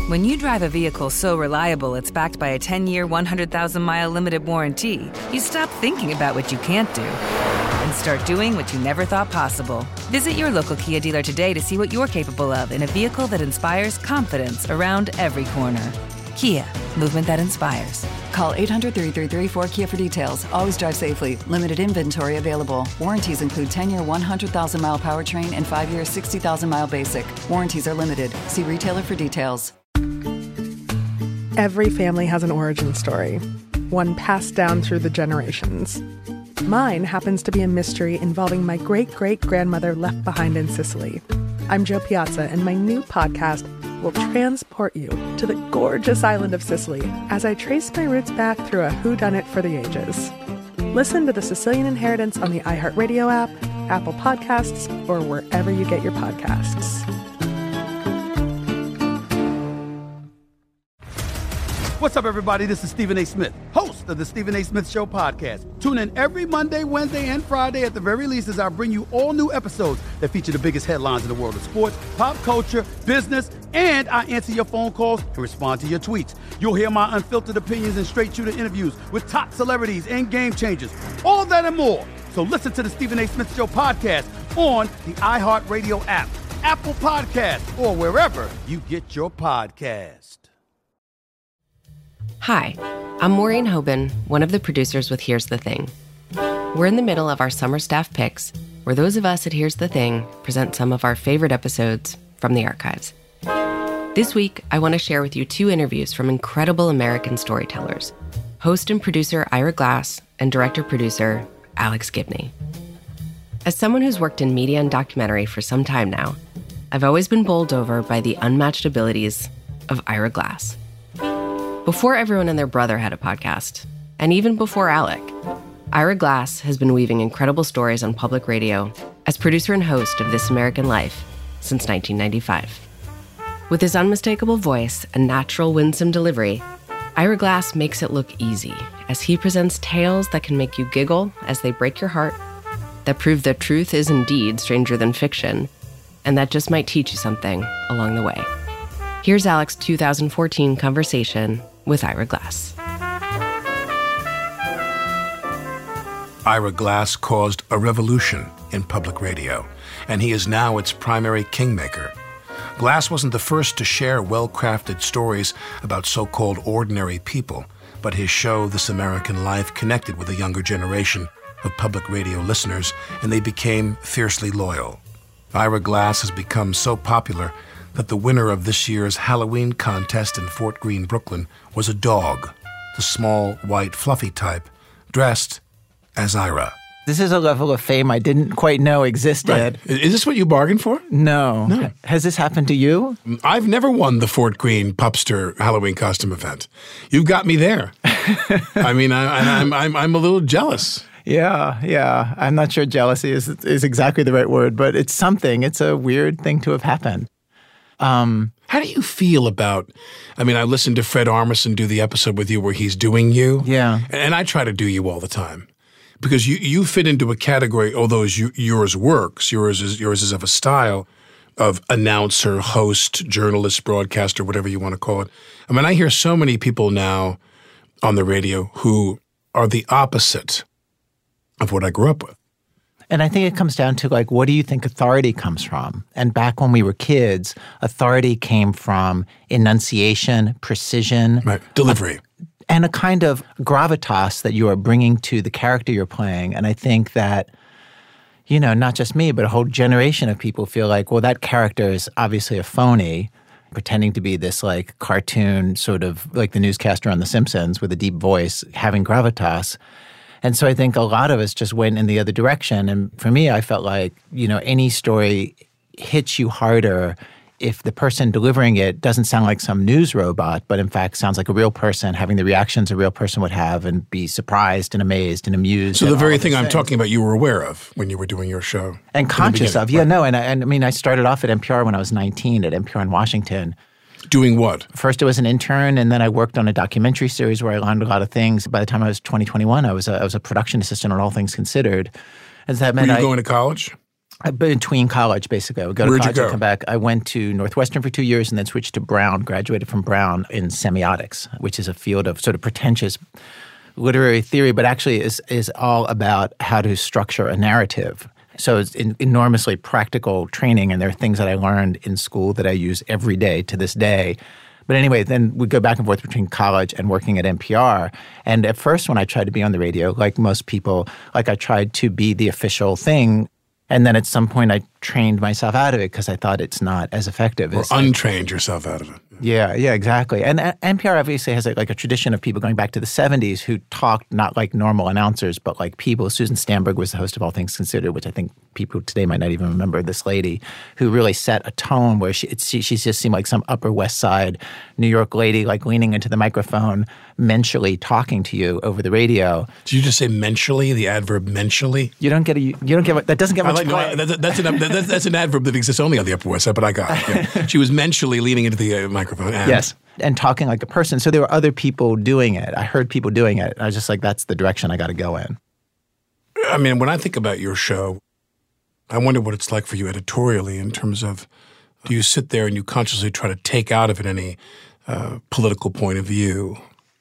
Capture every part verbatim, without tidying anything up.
When you drive a vehicle so reliable it's backed by a ten-year, one hundred thousand mile limited warranty, you stop thinking about what you can't do and start doing what you never thought possible. Visit your local Kia dealer today to see what you're capable of in a vehicle that inspires confidence around every corner. Kia, movement that inspires. Call eight hundred, three three three, four K I A for details. Always drive safely. Limited inventory available. Warranties include ten-year, one hundred thousand mile powertrain and five-year, sixty thousand mile basic. Warranties are limited. See retailer for details. Every family has an origin story, one passed down through the generations. Mine happens to be a mystery involving my great-great-grandmother left behind in Sicily. I'm Jo Piazza, and my new podcast will transport you to the gorgeous island of Sicily as I trace my roots back through a whodunit for the ages. Listen to The Sicilian Inheritance on the iHeartRadio app, Apple Podcasts, or wherever you get your podcasts. What's up, everybody? This is Stephen A. Smith, host of the Stephen A. Smith Show podcast. Tune in every Monday, Wednesday, and Friday at the very least as I bring you all new episodes that feature the biggest headlines in the world of sports, pop culture, business, and I answer your phone calls and respond to your tweets. You'll hear my unfiltered opinions and straight-shooter interviews with top celebrities and game changers. All that and more. So listen to the Stephen A. Smith Show podcast on the iHeartRadio app, Apple Podcasts, or wherever you get your podcast. Hi, I'm Maureen Hoban, one of the producers with Here's the Thing. We're in the middle of our summer staff picks, where those of us at Here's the Thing present some of our favorite episodes from the archives. This week, I want to share with you two interviews from incredible American storytellers, host and producer Ira Glass and director-producer Alex Gibney. As someone who's worked in media and documentary for some time now, I've always been bowled over by the unmatched abilities of Ira Glass. Before everyone and their brother had a podcast, and even before Alec, Ira Glass has been weaving incredible stories on public radio as producer and host of This American Life since nineteen ninety-five. With his unmistakable voice and natural winsome delivery, Ira Glass makes it look easy as he presents tales that can make you giggle as they break your heart, that prove that truth is indeed stranger than fiction, and that just might teach you something along the way. Here's Alec's two thousand fourteen conversation with Ira Glass. Ira Glass caused a revolution in public radio, and he is now its primary kingmaker. Glass wasn't the first to share well-crafted stories about so-called ordinary people, but his show, This American Life, connected with a younger generation of public radio listeners, and they became fiercely loyal. Ira Glass has become so popular that the winner of this year's Halloween contest in Fort Greene, Brooklyn, was a dog, the small, white, fluffy type, dressed as Ira. This is a level of fame I didn't quite know existed. Right. Is this what you bargained for? No. No. Has this happened to you? I've never won the Fort Greene Pupster Halloween costume event. You've got me there. I mean, I, I'm, I'm, I'm a little jealous. Yeah, yeah. I'm not sure jealousy is is exactly the right word, but it's something. It's a weird thing to have happened. Um, How do you feel about, I mean, I listened to Fred Armisen do the episode with you where he's doing you. Yeah. And I try to do you all the time because you, you fit into a category, although you, yours works, yours is, yours is of a style of announcer, host, journalist, broadcaster, whatever you want to call it. I mean, I hear so many people now on the radio who are the opposite of what I grew up with. And I think it comes down to, like, what do you think authority comes from? And back when we were kids, authority came from enunciation, precision. Right. Delivery. A, and a kind of gravitas that you are bringing to the character you're playing. And I think that, you know, not just me, but a whole generation of people feel like, well, that character is obviously a phony, pretending to be this, like, cartoon sort of like the newscaster on The Simpsons with a deep voice, having gravitas. And so I think a lot of us just went in the other direction. And for me, I felt like, you know, any story hits you harder if the person delivering it doesn't sound like some news robot, but in fact sounds like a real person having the reactions a real person would have and be surprised and amazed and amused. So the very thing I'm things. talking about you were aware of when you were doing your show. And conscious of. Yeah, right. no. And I, and I mean, I started off at N P R when I was nineteen at N P R in Washington. Doing what? First, I was an intern, and then I worked on a documentary series where I learned a lot of things. By the time I was twenty, twenty-one, I was a, I was a production assistant on All Things Considered. And so that meant Were you I, going to college? Between college, basically. I would go to Where'd college you go? and come back. I went to Northwestern for two years and then switched to Brown, graduated from Brown in semiotics, which is a field of sort of pretentious literary theory, but actually is is all about how to structure a narrative. So it's an enormously practical training, and there are things that I learned in school that I use every day to this day. But anyway, then we go back and forth between college and working at N P R. And at first when I tried to be on the radio, like most people, like I tried to be the official thing. And then at some point I trained myself out of it because I thought it's not as effective. Or as untrained yourself out of it. Yeah, yeah, exactly. And uh, N P R obviously has like, like a tradition of people going back to the seventies who talked not like normal announcers, but like people. Susan Stamberg was the host of All Things Considered, which I think people today might not even remember. This lady who really set a tone where she, it, she, she just seemed like some Upper West Side New York lady, like leaning into the microphone, mensually talking to you over the radio. Did you just say mensually, the adverb mensually? You don't get a, you don't get, that doesn't get much I like, no, play. that's, that's, an, that's, that's an adverb that exists only on the Upper West Side, but I got it. Yeah. She was mensually leaning into the uh, microphone. And Yes. And talking like a person. So there were other people doing it. I heard people doing it. I was just like, that's the direction I got to go in. I mean, when I think about your show, I wonder what it's like for you editorially in terms of, do you sit there and you consciously try to take out of it any uh, political point of view?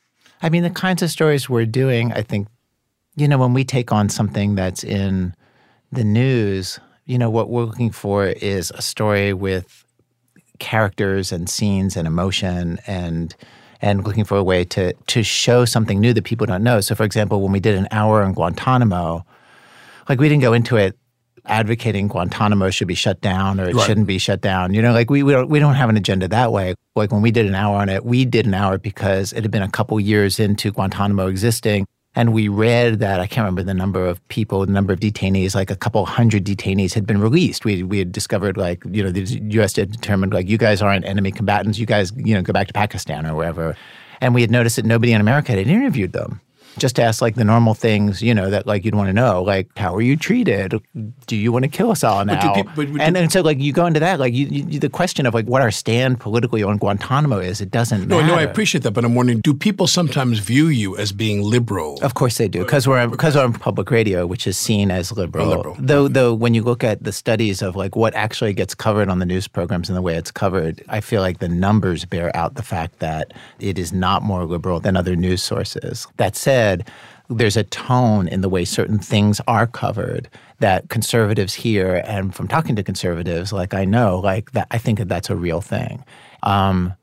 I mean, the kinds of stories we're doing, I think, you know, when we take on something that's in the news, you know, what we're looking for is a story with characters and scenes and emotion and and looking for a way to to show something new that people don't know. So, for example, when we did an hour on Guantanamo, like we didn't go into it advocating Guantanamo should be shut down or it Right. shouldn't be shut down. You know, like we we don't we don't have an agenda that way. Like when we did an hour on it, we did an hour because it had been a couple years into Guantanamo existing. And we read that, I can't remember the number of people, the number of detainees, like a couple hundred detainees had been released. We we had discovered like, you know, the U S had determined like, you guys aren't enemy combatants. You guys, you know, go back to Pakistan or wherever. And we had noticed that nobody in America had interviewed them. Just to ask like the normal things, you know, that like you'd want to know, like how are you treated? Do you want to kill us all now? But do people- but- but and, do- and so like you go into that, like you, you, the question of like what our stand politically on Guantanamo is, it doesn't No, matter. no, I appreciate that, but I'm wondering, do people sometimes view you as being liberal? Of course they do, because we're because we're on public radio, which is seen as liberal. liberal. Though, though, when you look at the studies of like what actually gets covered on the news programs and the way it's covered, I feel like the numbers bear out the fact that it is not more liberal than other news sources. That said, there's a tone in the way certain things are covered that conservatives hear, and from talking to conservatives, like I know, like that, I think that that's a real thing. Um,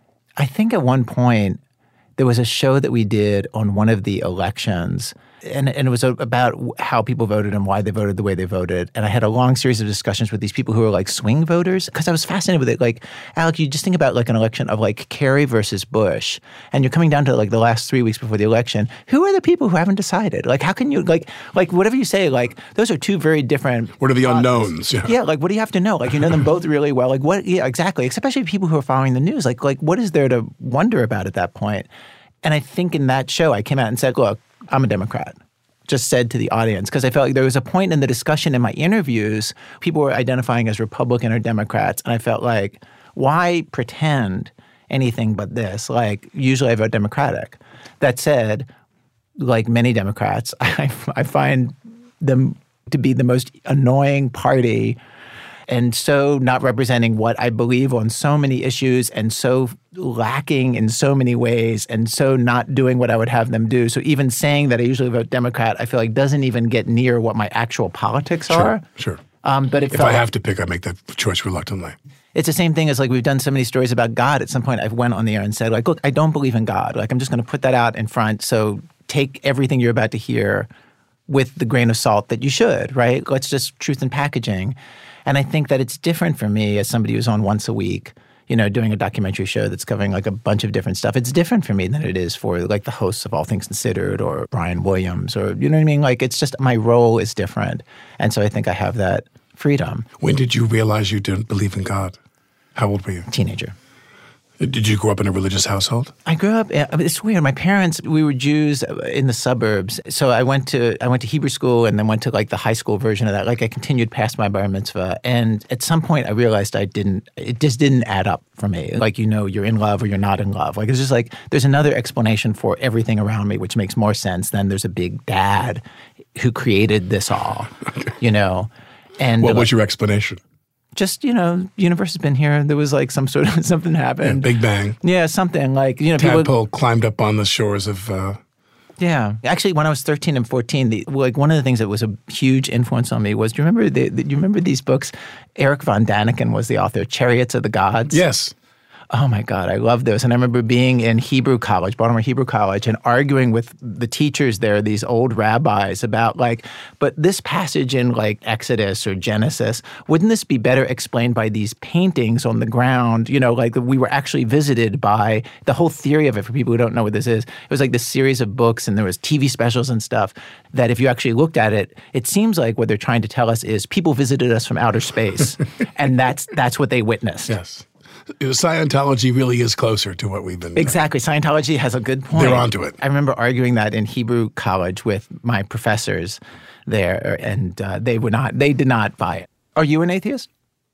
I think at one point there was a show that we did on one of the elections, and, and it was about how people voted and why they voted the way they voted. And I had a long series of discussions with these people who were like swing voters, because I was fascinated with it. Like, Alec, you just think about like an election of like Kerry versus Bush, and you're coming down to like the last three weeks before the election. Who are the people who haven't decided? Like, how can you like like whatever you say? Like, those are two very different. What are the bodies. unknowns? Yeah. Yeah, like what do you have to know? Like you know them both really well. Like what? Yeah, exactly. Especially people who are following the news. Like like what is there to wonder about at that point? And I think in that show, I came out and said, look, I'm a Democrat. Just said to the audience, because I felt like there was a point in the discussion in my interviews, people were identifying as Republican or Democrats, and I felt like, why pretend anything but this? Like, usually I vote Democratic. That said, like many Democrats, I, I find them to be the most annoying party and so not representing what I believe on so many issues and so lacking in so many ways and so not doing what I would have them do. So even saying that I usually vote Democrat, I feel like doesn't even get near what my actual politics Sure, are. sure. Um, but it If felt I like- have to pick, I make that choice reluctantly. it's the same thing as like we've done so many stories about God. At some point I went on the air and said like, look, I don't believe in God. Like I'm just going to put that out in front. So take everything you're about to hear with the grain of salt that you should, right? Let's just truth in packaging. And I think that it's different for me as somebody who's on once a week, you know, doing a documentary show that's covering like a bunch of different stuff. It's different for me than it is for like the hosts of All Things Considered or Brian Williams or, you know what I mean? Like it's just my role is different. And so I think I have that freedom. When did you realize you didn't believe in God? How old were you? Teenager. Did you grow up in a religious household? I grew up. It's weird. My parents, we were Jews in the suburbs, so I went to I went to Hebrew school and then went to like the high school version of that. Like I continued past my bar mitzvah, and at some point I realized I didn't. It just didn't add up for me. Like you know, you're in love or you're not in love. Like it's just like there's another explanation for everything around me, which makes more sense than there's a big dad who created this all. You know. And what uh, was your explanation? Just, you know, universe has been here. There was like some sort of, something happened. Yeah, Big Bang. Yeah, something like, you know. Tadpole people, climbed up on the shores of... Uh, yeah. Actually, when I was thirteen and fourteen, the, like one of the things that was a huge influence on me was, do you remember the, the, do you remember these books? Eric von Daniken was the author, Chariots of the Gods. yes. Oh my God, I love those. And I remember being in Hebrew College, Baltimore Hebrew College, and arguing with the teachers there, these old rabbis, about like, but this passage in like Exodus or Genesis, wouldn't this be better explained by these paintings on the ground? You know, like we were actually visited by the whole theory of it for people who don't know what this is. It was like this series of books and there was T V specials and stuff that if you actually looked at it, it seems like what they're trying to tell us is people visited us from outer space. And that's that's what they witnessed. Yes. Scientology really is closer to what we've been doing. Exactly. Scientology has a good point. They're onto it. I remember arguing that in Hebrew College with my professors there, and uh, they were not. They did not buy it. Are you an atheist?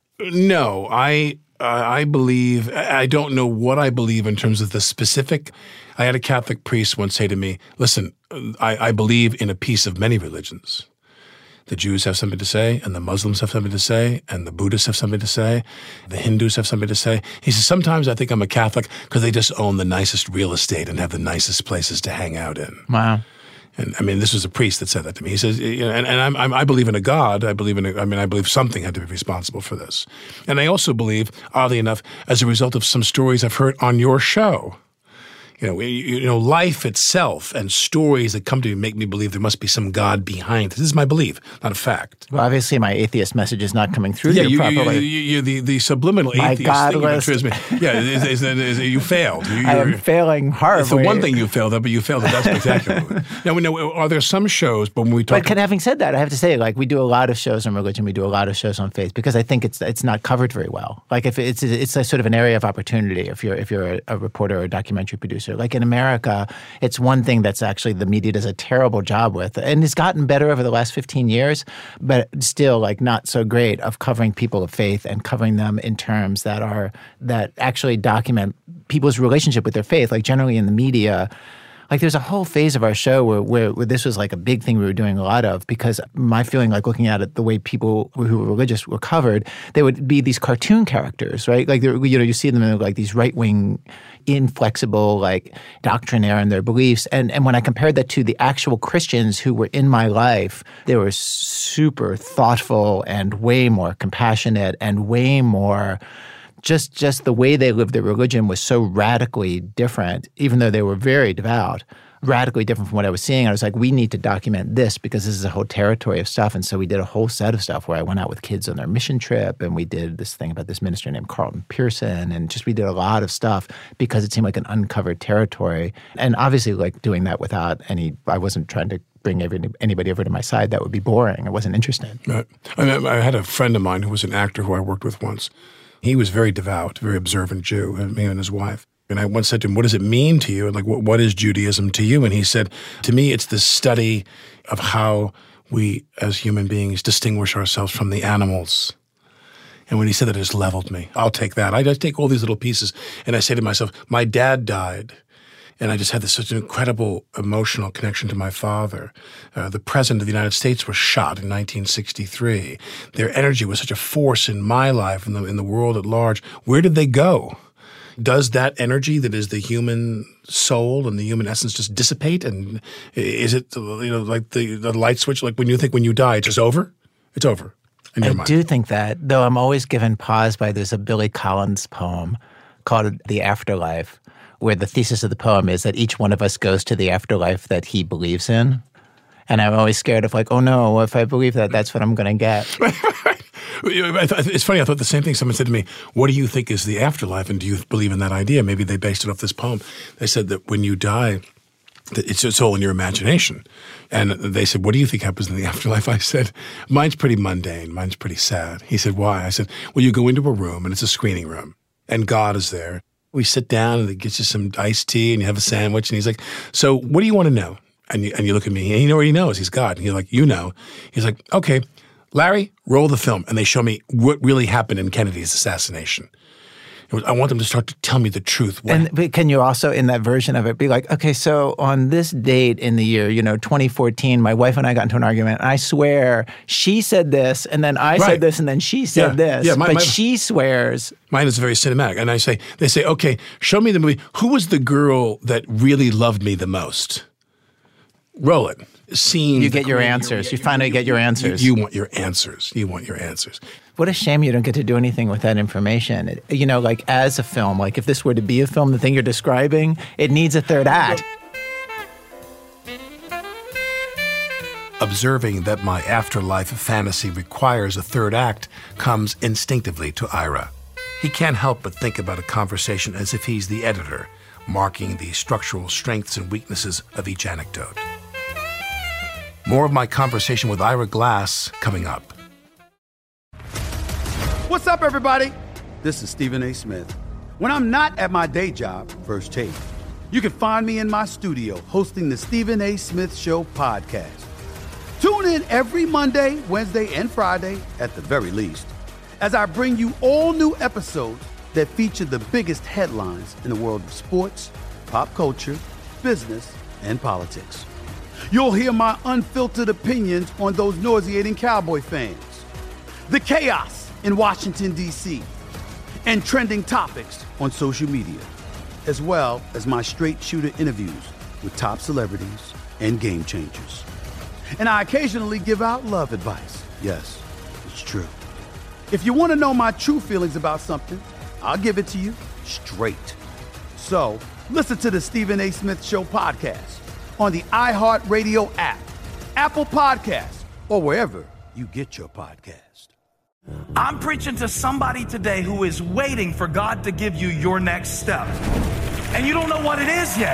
No, I uh, I believe. I don't know what I believe in terms of the specific. I had a Catholic priest once say to me, "Listen, I, I believe in a piece of many religions. The Jews have something to say, and the Muslims have something to say, and the Buddhists have something to say, the Hindus have something to say." He says, sometimes I think I'm a Catholic because they just own the nicest real estate and have the nicest places to hang out in. Wow. And I mean, this was a priest that said that to me. He says, you know, and, and I'm, I'm, I believe in a God. I believe in a, I mean, I believe something had to be responsible for this. And I also believe, oddly enough, as a result of some stories I've heard on your show, You know, you know, life itself and stories that come to me make me believe there must be some God behind it. This is my belief, not a fact. Well, obviously, my atheist message is not coming through yeah, you, you, properly. You, you, you, the, the subliminal my atheist God thing you list. transmit. Yeah, is, is, is, is, you failed. You, I am failing horribly. It's the one thing you failed at, but you failed at that spectacularly. Now, we know, are there some shows, but when we talk... But can, having said that, I have to say, like, we do a lot of shows on religion. We do a lot of shows on faith because I think it's it's not covered very well. Like, if it's it's a sort of an area of opportunity if you're if you're a, a reporter or a documentary producer. Like in America, it's one thing that's actually the media does a terrible job with, and it's gotten better over the last fifteen years, but still, like, not so great of covering people of faith and covering them in terms that are that actually document people's relationship with their faith. Like generally in the media. Like there's a whole phase of our show where, where where this was like a big thing we were doing a lot of because my feeling, like looking at it, the way people who were religious were covered, they would be these cartoon characters, right? Like you know, you see them in like these right wing, inflexible, like doctrinaire in their beliefs. And and when I compared that to the actual Christians who were in my life, they were super thoughtful and way more compassionate and way more. Just just the way they lived their religion was so radically different, even though they were very devout, radically different from what I was seeing. I was like, we need to document this because this is a whole territory of stuff. And so we did a whole set of stuff where I went out with kids on their mission trip and we did this thing about this minister named Carlton Pearson and just we did a lot of stuff because it seemed like an uncovered territory. And obviously like doing that without any – I wasn't trying to bring every, anybody over to my side. That would be boring. I wasn't interested. Right. I, mean, I had a friend of mine who was an actor who I worked with once. He was very devout, very observant Jew, me and his wife. And I once said to him, what does it mean to you? And like, what, what is Judaism to you? And he said, to me, it's the study of how we as human beings distinguish ourselves from the animals. And when he said that, it just leveled me. I'll take that. I just take all these little pieces and I say to myself, my dad died. And I just had this such an incredible emotional connection to my father. Uh, the president of the United States was shot in nineteen sixty-three. Their energy was such a force in my life and in, in the world at large. Where did they go? Does that energy that is the human soul and the human essence just dissipate? And is it, you know, like the, the light switch, like when you think when you die, it's just over? It's over in your I mind. do think that, though I'm always given pause by there's a Billy Collins poem called The Afterlife, where the thesis of the poem is that each one of us goes to the afterlife that he believes in. And I'm always scared of like, oh no, if I believe that, that's what I'm going to get. It's funny, I thought the same thing. Someone said to me, what do you think is the afterlife? And do you believe in that idea? Maybe they based it off this poem. They said that when you die, that it's, it's all in your imagination. And they said, what do you think happens in the afterlife? I said, mine's pretty mundane. Mine's pretty sad. He said, why? I said, well, you go into a room and it's a screening room and God is there. We sit down and he gets you some iced tea and you have a sandwich and he's like, so what do you want to know? And you, and you look at me and you already knows he's God. And you're like, you know. He's like, okay, Larry, roll the film. And they show me what really happened in Kennedy's assassination. It was, I want them to start to tell me the truth. When, and but can you also, in that version of it, be like, okay, so on this date in the year, you know, twenty fourteen, my wife and I got into an argument. I swear she said this, and then I right. said this, and then she said yeah. this. Yeah, my, but my, she swears. Mine is very cinematic. And I say, they say, okay, show me the movie. Who was the girl that really loved me the most? Roll it. Scene. You get your answers. You finally get your answers. You, you want your answers. You want your answers. What a shame you don't get to do anything with that information. It, you know, like as a film, like if this were to be a film, the thing you're describing, it needs a third act. Observing that my afterlife fantasy requires a third act comes instinctively to Ira. He can't help but think about a conversation as if he's the editor, marking the structural strengths and weaknesses of each anecdote. More of my conversation with Ira Glass coming up. What's up, everybody? This is Stephen A. Smith. When I'm not at my day job, First Take, you can find me in my studio hosting the Stephen A. Smith Show podcast. Tune in every Monday, Wednesday, and Friday, at the very least, as I bring you all new episodes that feature the biggest headlines in the world of sports, pop culture, business, and politics. You'll hear my unfiltered opinions on those nauseating Cowboy fans, the chaos in Washington, D C, and trending topics on social media, as well as my straight shooter interviews with top celebrities and game changers. And I occasionally give out love advice. Yes, it's true. If you want to know my true feelings about something, I'll give it to you straight. So listen to the Stephen A. Smith Show podcast on the iHeartRadio app, Apple Podcasts, or wherever you get your podcast. I'm preaching to somebody today who is waiting for God to give you your next step. And you don't know what it is yet.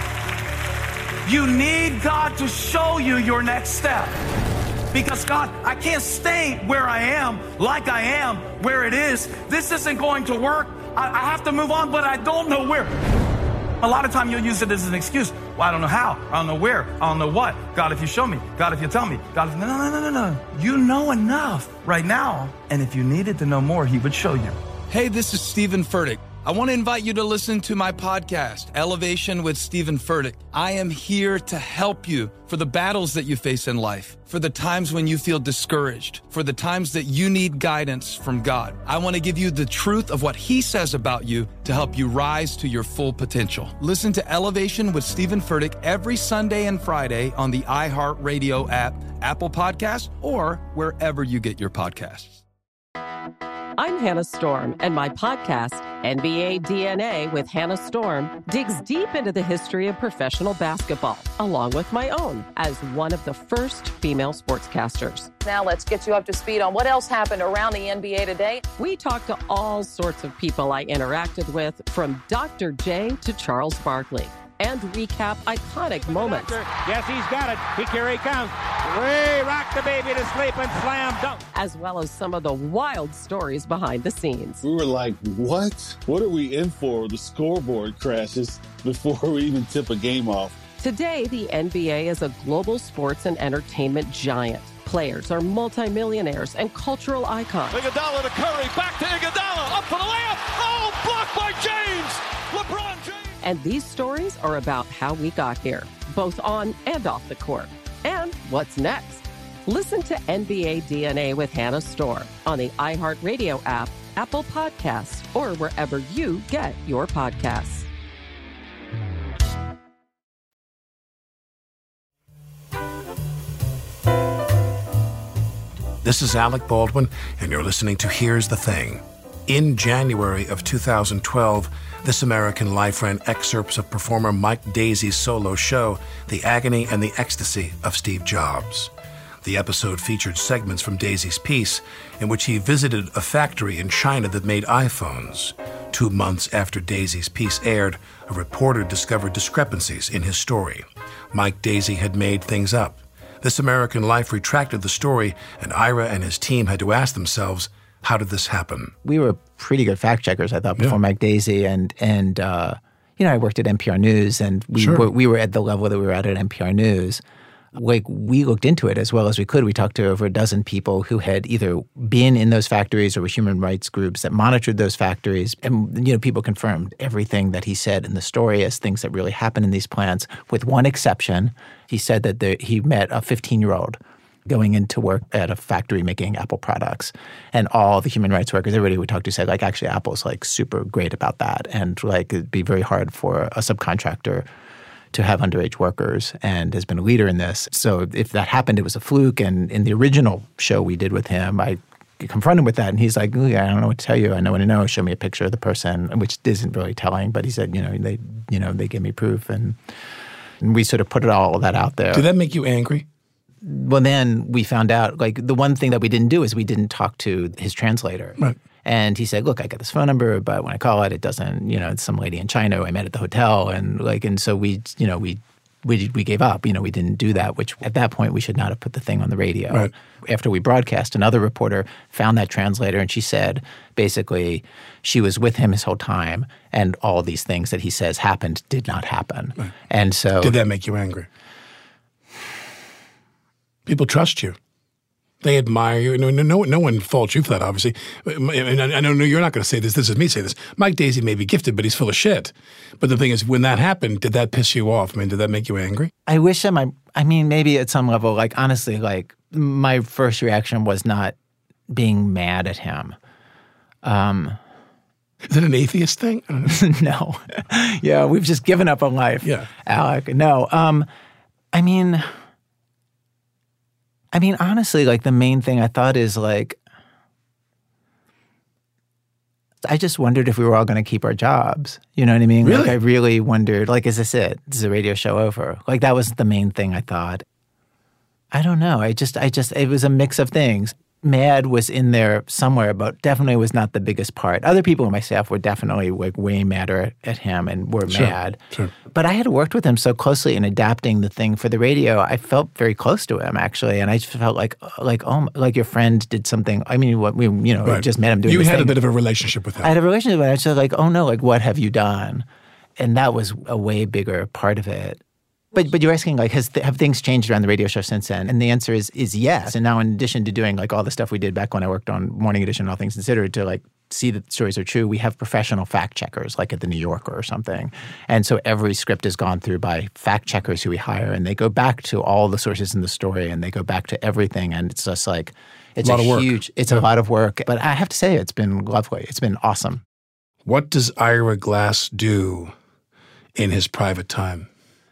You need God to show you your next step. Because God, I can't stay where I am, like I am, where it is. This isn't going to work. I, I have to move on, but I don't know where. A lot of time you'll use it as an excuse. Well, I don't know how. I don't know where. I don't know what. God, if you show me. God, if you tell me. God, if... No, no, no, no, no. You know enough right now. And if you needed to know more, he would show you. Hey, this is Stephen Furtick. I want to invite you to listen to my podcast, Elevation with Stephen Furtick. I am here to help you for the battles that you face in life, for the times when you feel discouraged, for the times that you need guidance from God. I want to give you the truth of what he says about you to help you rise to your full potential. Listen to Elevation with Stephen Furtick every Sunday and Friday on the iHeartRadio app, Apple Podcasts, or wherever you get your podcasts. I'm Hannah Storm, and my podcast, N B A D N A with Hannah Storm, digs deep into the history of professional basketball, along with my own, as one of the first female sportscasters. Now let's get you up to speed on what else happened around the N B A today. We talked to all sorts of people I interacted with, from Doctor J to Charles Barkley, and recap iconic moments. Yes, he's got it. Here he comes. Way rock the baby to sleep and slam dunk. As well as some of the wild stories behind the scenes. We were like, what? What are we in for? The scoreboard crashes before we even tip a game off. Today, the N B A is a global sports and entertainment giant. Players are multimillionaires and cultural icons. Iguodala to Curry, back to Iguodala, up for the layup. Oh, blocked by James. LeBron James. And these stories are about how we got here, both on and off the court. And what's next? Listen to N B A D N A with Hannah Storm on the iHeartRadio app, Apple Podcasts, or wherever you get your podcasts. This is Alec Baldwin, and you're listening to Here's the Thing. In January of two thousand twelve, This American Life ran excerpts of performer Mike Daisey's solo show, The Agony and the Ecstasy of Steve Jobs. The episode featured segments from Daisey's piece, in which he visited a factory in China that made iPhones. Two months after Daisey's piece aired, a reporter discovered discrepancies in his story. Mike Daisey had made things up. This American Life retracted the story, and Ira and his team had to ask themselves, how did this happen? We were pretty good fact checkers, I thought, before yeah. Mike Daisey. And, and uh, you know, I worked at N P R News, and we, sure. were, we were at the level that we were at at N P R News. like we looked into it as well as we could. We talked to over a dozen people who had either been in those factories or were human rights groups that monitored those factories. And, you know, people confirmed everything that he said in the story as things that really happened in these plants, with one exception. He said that the, he met a fifteen-year-old going into work at a factory making Apple products. And all the human rights workers, everybody we talked to said, like, actually, Apple's, like, super great about that. And, like, it'd be very hard for a subcontractor to have underage workers, and has been a leader in this. So if that happened, it was a fluke. And in the original show we did with him, I confronted him with that, and he's like, I don't know what to tell you. I know what to know. Show me a picture of the person, which isn't really telling. But he said, you know, they, you know, they gave me proof, and, and we sort of put it all of that out there. Did that make you angry? Well, then we found out, like, the one thing that we didn't do is we didn't talk to his translator. Right. And he said, look, I got this phone number, but when I call it, it doesn't, you know, it's some lady in China who I met at the hotel. And like, and so we, you know, we, we, we gave up, you know, we didn't do that, which at that point we should not have put the thing on the radio. Right. After we broadcast, another reporter found that translator, and she said, basically, she was with him his whole time, and all these things that he says happened did not happen. Right. And so. Did that make you angry? People trust you. They admire you. No, no, no one faults you for that, obviously. And I know you're not going to say this. This is me saying this. Mike Daisey may be gifted, but he's full of shit. But the thing is, when that happened, did that piss you off? I mean, did that make you angry? I wish him. I, I mean, maybe at some level, like, honestly, like, my first reaction was not being mad at him. Um, is it an atheist thing? I don't know. No. Yeah, we've just given up on life, yeah. Alec. No. Um, I mean... I mean, honestly, like, the main thing I thought is, like, I just wondered if we were all going to keep our jobs. You know what I mean? Really? Like, I really wondered, like, is this it? Is the radio show over? Like, that was the main thing I thought. I don't know. I just, I just, it was a mix of things. Mad was in there somewhere, but definitely was not the biggest part. Other people in my staff were definitely, like, way madder at him and were sure, mad. Sure. But I had worked with him so closely in adapting the thing for the radio. I felt very close to him, actually, and I just felt like, like, oh, like your friend did something. I mean, what we, you know, right. just met him doing. You this had thing. a bit of a relationship with him. I had a relationship with him. I was just like, oh no, like, what have you done? And that was a way bigger part of it. But but you're asking, like, has th- have things changed around the radio show since then? And the answer is is yes. And now, in addition to doing, like, all the stuff we did back when I worked on Morning Edition, All Things Considered, to, like, see that the stories are true, we have professional fact checkers, like at the New Yorker or something. And so every script is gone through by fact checkers who we hire, and they go back to all the sources in the story, and they go back to everything. And it's just like it's a lot a of work. huge. It's yeah. a lot of work. But I have to say, it's been lovely. It's been awesome. What does Ira Glass do in his private time?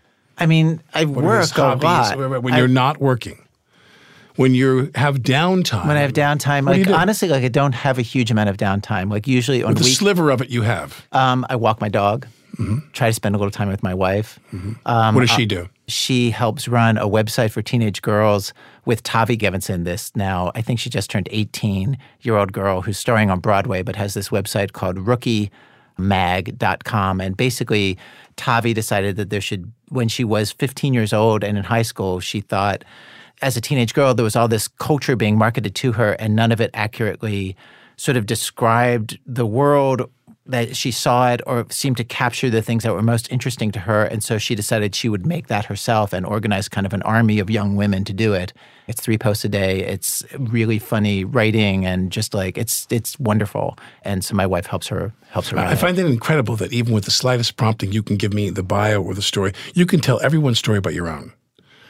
I mean, I what work a lot. When I, you're not working, when you have downtime. When I have downtime, like, honestly, like, I don't have a huge amount of downtime. Like, usually on With the week, sliver of it you have. Um, I walk my dog. Mm-hmm. Try to spend a little time with my wife. Mm-hmm. Um, what does she do? Uh, she helps run a website for teenage girls with Tavi Gevinson, this now, I think she just turned eighteen-year-old girl who's starring on Broadway but has this website called rookie mag dot com. And basically, Tavi decided that there should, when she was fifteen years old and in high school, she thought as a teenage girl, there was all this culture being marketed to her, and none of it accurately sort of described the world that she saw it or seemed to capture the things that were most interesting to her. And so she decided she would make that herself and organize kind of an army of young women to do it. It's three posts a day. It's really funny writing, and just like it's it's wonderful. And so my wife helps her helps her out. I find that incredible that even with the slightest prompting, you can give me the bio or the story. You can tell everyone's story but your own.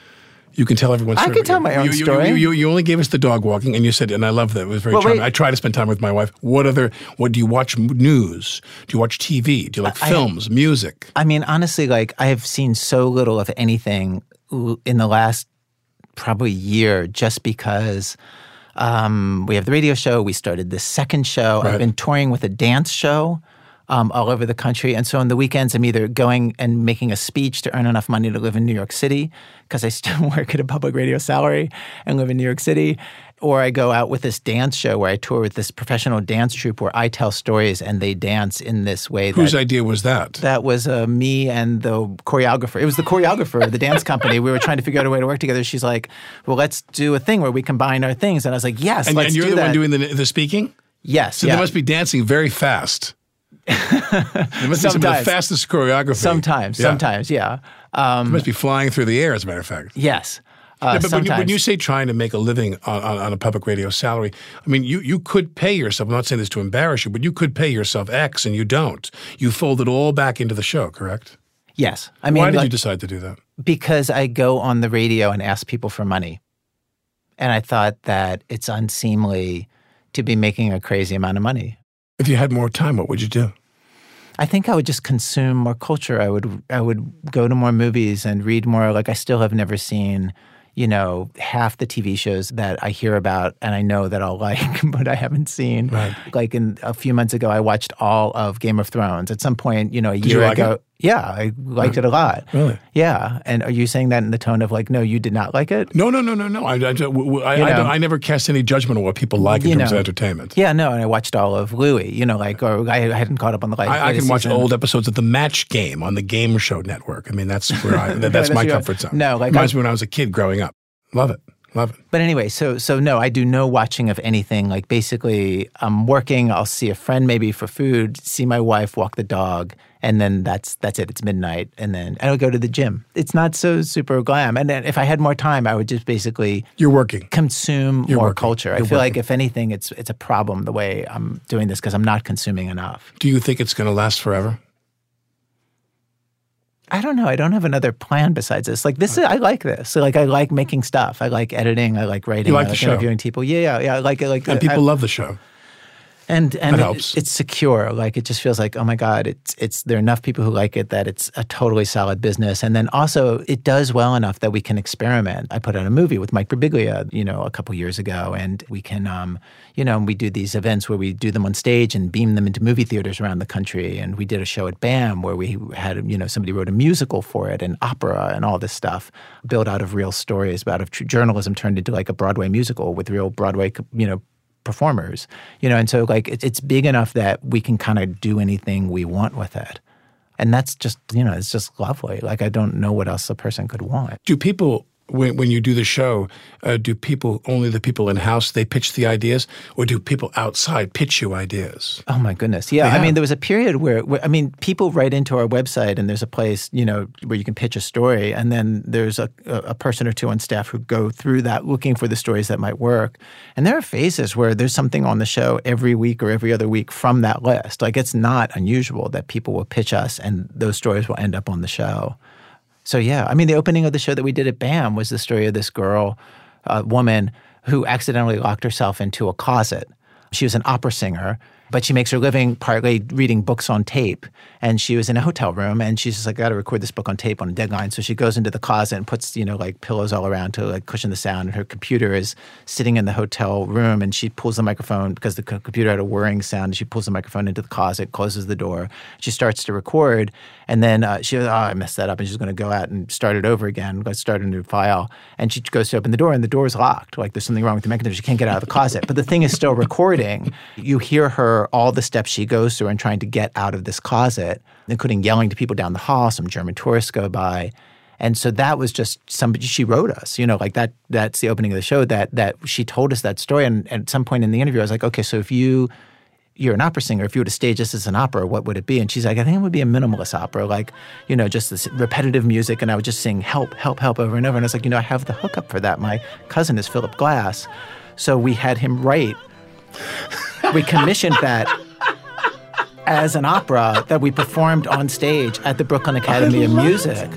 You can tell everyone's story. I can tell my own you, you, story. You, you, you only gave us the dog walking, and you said, and I love that. It was very well, charming. wait. I try to spend time with my wife. What other, what do you watch news? Do you watch T V? Do you like I, films, music? I mean, honestly, like, I have seen so little of anything in the last probably year just because um, we have the radio show. We started the second show. Right. I've been touring with a dance show Um, all over the country. And so on the weekends, I'm either going and making a speech to earn enough money to live in New York City because I still work at a public radio salary and live in New York City, or I go out with this dance show where I tour with this professional dance troupe where I tell stories and they dance in this way. Whose that, idea was that? That was uh, me and the choreographer. It was the choreographer of the dance company. We were trying to figure out a way to work together. She's like, well, let's do a thing where we combine our things. And I was like, yes, and, let's and you're do the that. one doing the, the speaking? Yes. So yeah. they must be dancing very fast. There must be some of the fastest choreography. Sometimes, yeah. sometimes, yeah. Um, They must be flying through the air, as a matter of fact. Yes. Uh, yeah, but when you, sometimes, when you say trying to make a living on, on, on a public radio salary, I mean, you, you could pay yourself, I'm not saying this to embarrass you, but you could pay yourself X and you don't. You fold it all back into the show, correct? yes. I mean, Why did like, you decide to do that? Because I go on the radio and ask people for money. And I thought that it's unseemly to be making a crazy amount of money. If you had more time, what would you do? I think I would just consume more culture. I would I would go to more movies and read more. Like I still have never seen, you know, half the T V shows that I hear about and I know that I'll like, but I haven't seen. Right. Like in a few months ago, I watched all of Game of Thrones. At some point, you know, a Did year you like ago. it? Yeah, I liked it a lot. Really? Yeah. And are you saying that in the tone of like, no, you did not like it? No, no, no, no, no. I, I, I, I, You I, know. I never cast any judgment on what people like in You terms know. of entertainment. Yeah, no, and I watched all of Louis, you know, like, or I hadn't caught up on the like. I, I can latest watch season. old episodes of The Match Game on the Game Show Network. I mean, that's where I, that, that's No, my that's your- comfort zone. no, like Reminds I- me when I was a kid growing up. Love it. Love it. But anyway, so so no, I do no watching of anything. Like basically, I'm working. I'll see a friend maybe for food, see my wife, walk the dog, and then that's that's it. It's midnight, and then I would go to the gym. It's not so super glam. And then if I had more time, I would just basically You're working. consume You're more working. culture. I You're feel working. like if anything, it's it's a problem the way I'm doing this because I'm not consuming enough. Do you think it's going to last forever? I don't know. I don't have another plan besides this. Like this, is, I like this. So, like I like making stuff. I like editing. I like writing. You like I the like show. interviewing people. Yeah, yeah, yeah. I like it. Like And people I, love the show. And and That it- helps. it's secure. Like it just feels like, oh my God, it's it's there are enough people who like it that it's a totally solid business. And then also it does well enough that we can experiment. I put out a movie with Mike Birbiglia, you know, a couple years ago, and we can, um, you know, we do these events where we do them on stage and beam them into movie theaters around the country. And we did a show at BAM where we had, you know, somebody wrote a musical for it and opera and all this stuff built out of real stories, out of true journalism turned into like a Broadway musical with real Broadway, you know, performers, you know, and so like it's it's big enough that we can kind of do anything we want with it, and that's just you know it's just lovely. Like I don't know what else a person could want. Do people, when, when you do the show, uh, do people, only the people in-house, they pitch the ideas? Or do people outside pitch you ideas? Oh my goodness, yeah. They I mean, have. there was a period where, where I mean, people write into our website, and there's a place you know where you can pitch a story, and then there's a, a person or two on staff who go through that looking for the stories that might work. And there are phases where there's something on the show every week or every other week from that list. Like it's not unusual that people will pitch us, and those stories will end up on the show. So yeah, I mean, the opening of the show that we did at BAM was the story of this girl, a woman who accidentally locked herself into a closet. She was an opera singer, but she makes her living partly reading books on tape. And she was in a hotel room, and she's just like, I got to record this book on tape on a deadline. So she goes into the closet and puts, you know, like pillows all around to like cushion the sound. And her computer is sitting in the hotel room, and she pulls the microphone because the co- computer had a whirring sound. She pulls the microphone into the closet, closes the door. She starts to record, and then uh, she goes, oh, I messed that up. And she's going to go out and start it over again, go start a new file. And she goes to open the door, and the door is locked. Like there's something wrong with the mechanism. She can't get out of the closet. But the thing is still recording. You hear her, all the steps she goes through in trying to get out of this closet, including yelling to people down the hall. Some German tourists go by. And so that was just somebody, she wrote us, you know, like that, that's the opening of the show, that that she told us that story. And, and at some point in the interview, I was like, okay, so if you, you're an opera singer, if you were to stage this as an opera, what would it be? And she's like, I think it would be a minimalist opera, like, you know, just this repetitive music. And I would just sing help, help, help over and over. And I was like, you know, I have the hookup for that. My cousin is Philip Glass. So we had him write, we commissioned that as an opera that we performed on stage at the Brooklyn Academy of Music.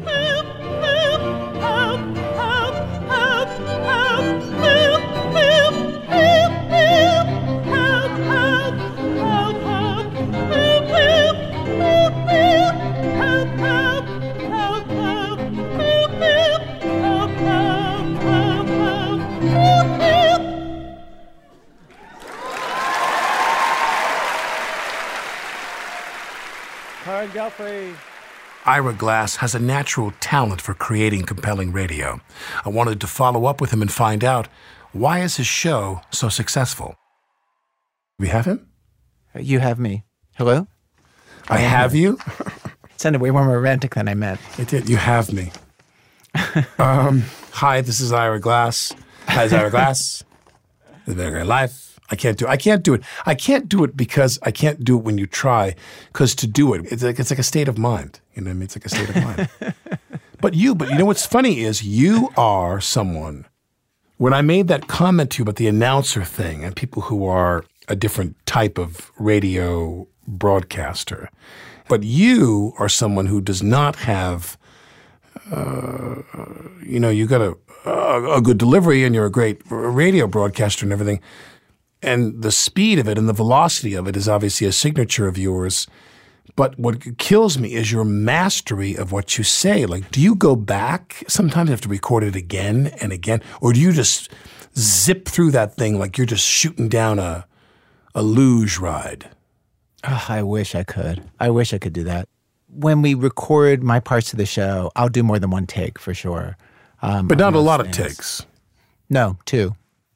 Ira Glass has a natural talent for creating compelling radio. I wanted to follow up with him and find out, why is his show so successful? We have him? You have me. Hello? I have you? It sounded way more romantic than I meant. It did. You have me. um, hi, this is Ira Glass. Hi, this is Ira Glass. The Very Great Life. I can't do it. I can't do it. I can't do it because I can't do it when you try. Because to do it, it's like it's like a state of mind. You know what I mean? It's like a state of mind. But but you, but you know what's funny is you are someone. When I made that comment to you about the announcer thing and people who are a different type of radio broadcaster, but you are someone who does not have, uh, you know, you got a, a, a good delivery and you're a great radio broadcaster and everything. And the speed of it and the velocity of it is obviously a signature of yours. But what kills me is your mastery of what you say. Like, do you go back? Sometimes you have to record it again and again. Or do you just zip through that thing like you're just shooting down a a luge ride? Oh, I wish I could. I wish I could do that. When we record my parts of the show, I'll do more than one take for sure. Um, but not a lot things. of takes. No, two.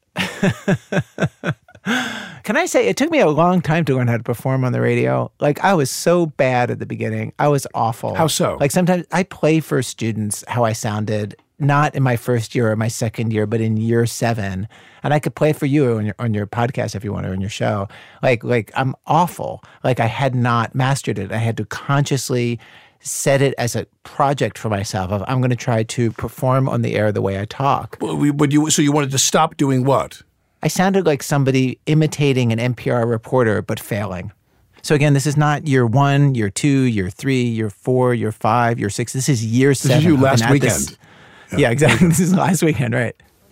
Can I say, it took me a long time to learn how to perform on the radio. Like, I was so bad at the beginning. I was awful. How so? Like, sometimes I play for students how I sounded, not in my first year or my second year, but in year seven. And I could play for you on your on your podcast if you want, or on your show. Like, like I'm awful. Like, I had not mastered it. I had to consciously set it as a project for myself of, I'm going to try to perform on the air the way I talk. Well, we, but you, so you wanted to stop doing what? I sounded like somebody imitating an N P R reporter, but failing. So again, this is not year one, year two, year three, year four, year five, year six. This is year this seven. This is you last weekend. This, yeah. yeah, exactly. This is last weekend, right.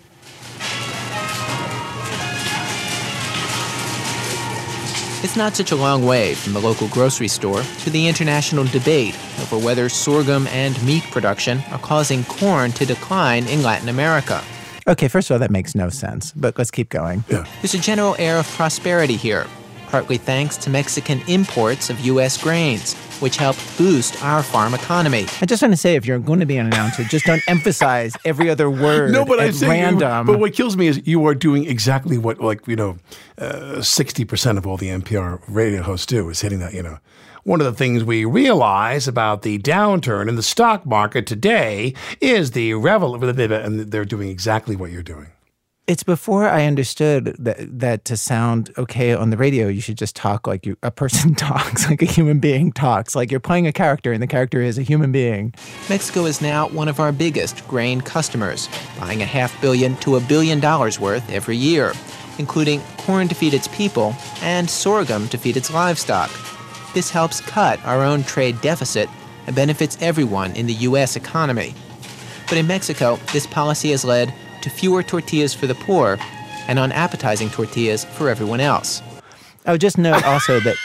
It's not such a long way from the local grocery store to the international debate over whether sorghum and meat production are causing corn to decline in Latin America. Okay, first of all, that makes no sense, but let's keep going. Yeah. There's a general air of prosperity here, partly thanks to Mexican imports of U S grains, which help boost our farm economy. I just want to say, if you're going to be an announcer, just don't emphasize every other word no, but at I say, random. But what kills me is you are doing exactly what, like, you know, uh, sixty percent of all the N P R radio hosts do is hitting that, you know. One of the things we realize about the downturn in the stock market today is the revel, and they're doing exactly what you're doing. It's before I understood that that to sound okay on the radio, you should just talk like you, a person talks, like a human being talks, like you're playing a character and the character is a human being. Mexico is now one of our biggest grain customers, buying a half billion to a billion dollars worth every year, including corn to feed its people and sorghum to feed its livestock. This helps cut our own trade deficit and benefits everyone in the U S economy. But in Mexico, this policy has led to fewer tortillas for the poor and unappetizing tortillas for everyone else. I would just note also that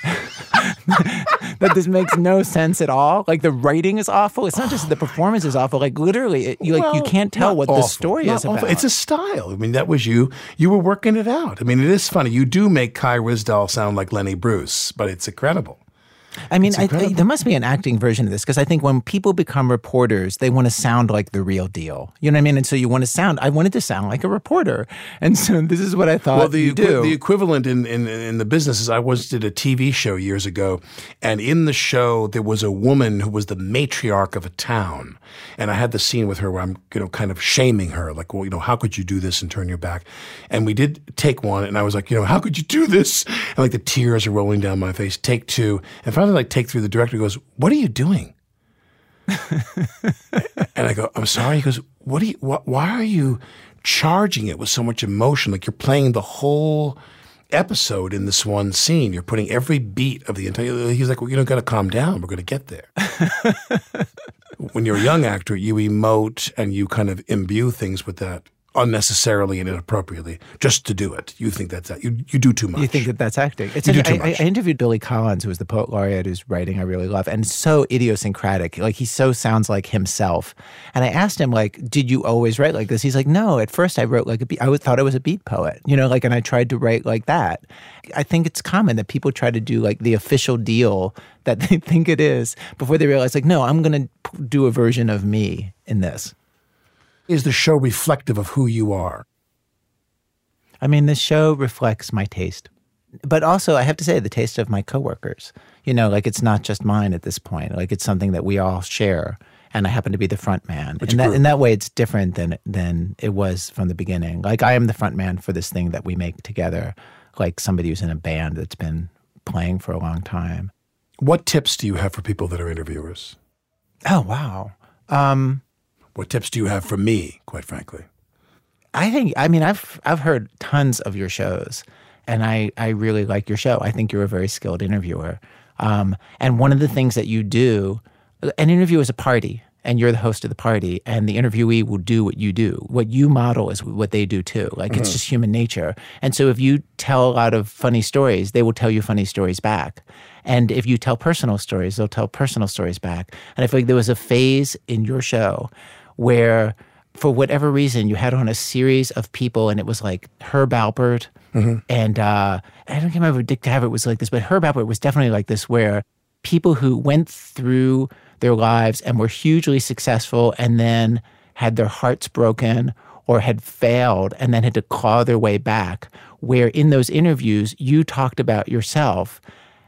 that this makes no sense at all. Like, the writing is awful. It's not just the performance is awful. Like, literally, it, you like well, you can't tell what awful, the story is about. Awful. It's a style. I mean, that was you. You were working it out. I mean, it is funny. You do make Kai Ryssdal sound like Lenny Bruce, but it's incredible. I mean, I, I, there must be an acting version of this, because I think when people become reporters, they want to sound like the real deal. You know what I mean? And so you want to sound, I wanted to sound like a reporter. And so this is what I thought well, the, you do. The equivalent in, in, in the business is I once did a T V show years ago, and in the show there was a woman who was the matriarch of a town. And I had the scene with her where I'm, you know, kind of shaming her, like, well, you know, how could you do this and turn your back? And we did take one, and I was like, you know, how could you do this? And like the tears are rolling down my face. Take two. And finally, like, take three, the director goes, what are you doing? And I go, I'm sorry. He goes, what are you, wh- why are you charging it with so much emotion? Like, you're playing the whole episode in this one scene. You're putting every beat of the entire, he's like, well, you don't got to calm down. We're going to get there. When you're a young actor, you emote and you kind of imbue things with that unnecessarily and inappropriately just to do it. You think that's that. You you do too much. You think that that's acting. It's you a, do too I, much. I interviewed Billy Collins, who was the poet laureate whose writing I really love, and so idiosyncratic. Like, he so sounds like himself. And I asked him, like, did you always write like this? He's like, no, at first I wrote like a beat. I thought I was a beat poet, you know, like, and I tried to write like that. I think it's common that people try to do like the official deal that they think it is before they realize, like, no, I'm going to do a version of me in this. Is the show reflective of who you are? I mean, this show reflects my taste. But also, I have to say, the taste of my coworkers. You know, like, it's not just mine at this point. Like, it's something that we all share, and I happen to be the front man. In that, in that way, it's different than than it was from the beginning. Like, I am the front man for this thing that we make together, like somebody who's in a band that's been playing for a long time. What tips do you have for people that are interviewers? Oh, wow. Um, What tips do you have for me, quite frankly? I think, I mean, I've I've heard tons of your shows, and I, I really like your show. I think you're a very skilled interviewer. Um, and one of the things that you do, an interview is a party, and you're the host of the party, and the interviewee will do what you do. What you model is what they do too. Like, mm-hmm. It's just human nature. And so if you tell a lot of funny stories, they will tell you funny stories back. And if you tell personal stories, they'll tell personal stories back. And I feel like there was a phase in your show where, for whatever reason, you had on a series of people, and it was like Herb Alpert, mm-hmm. and uh, I don't remember if Dick Cavett was like this, but Herb Alpert was definitely like this, where people who went through their lives and were hugely successful and then had their hearts broken or had failed and then had to claw their way back, where in those interviews you talked about yourself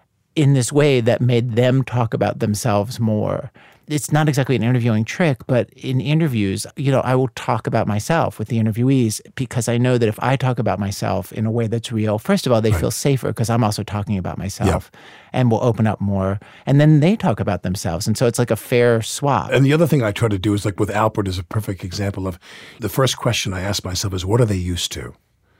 in this way that made them talk about themselves more. It's not exactly an interviewing trick, but in interviews, you know, I will talk about myself with the interviewees because I know that if I talk about myself in a way that's real, first of all, they right. feel safer because I'm also talking about myself yep. and will open up more. And then they talk about themselves. And so it's like a fair swap. And the other thing I try to do is, like with Alpert is a perfect example of the first question I ask myself is, what are they used to?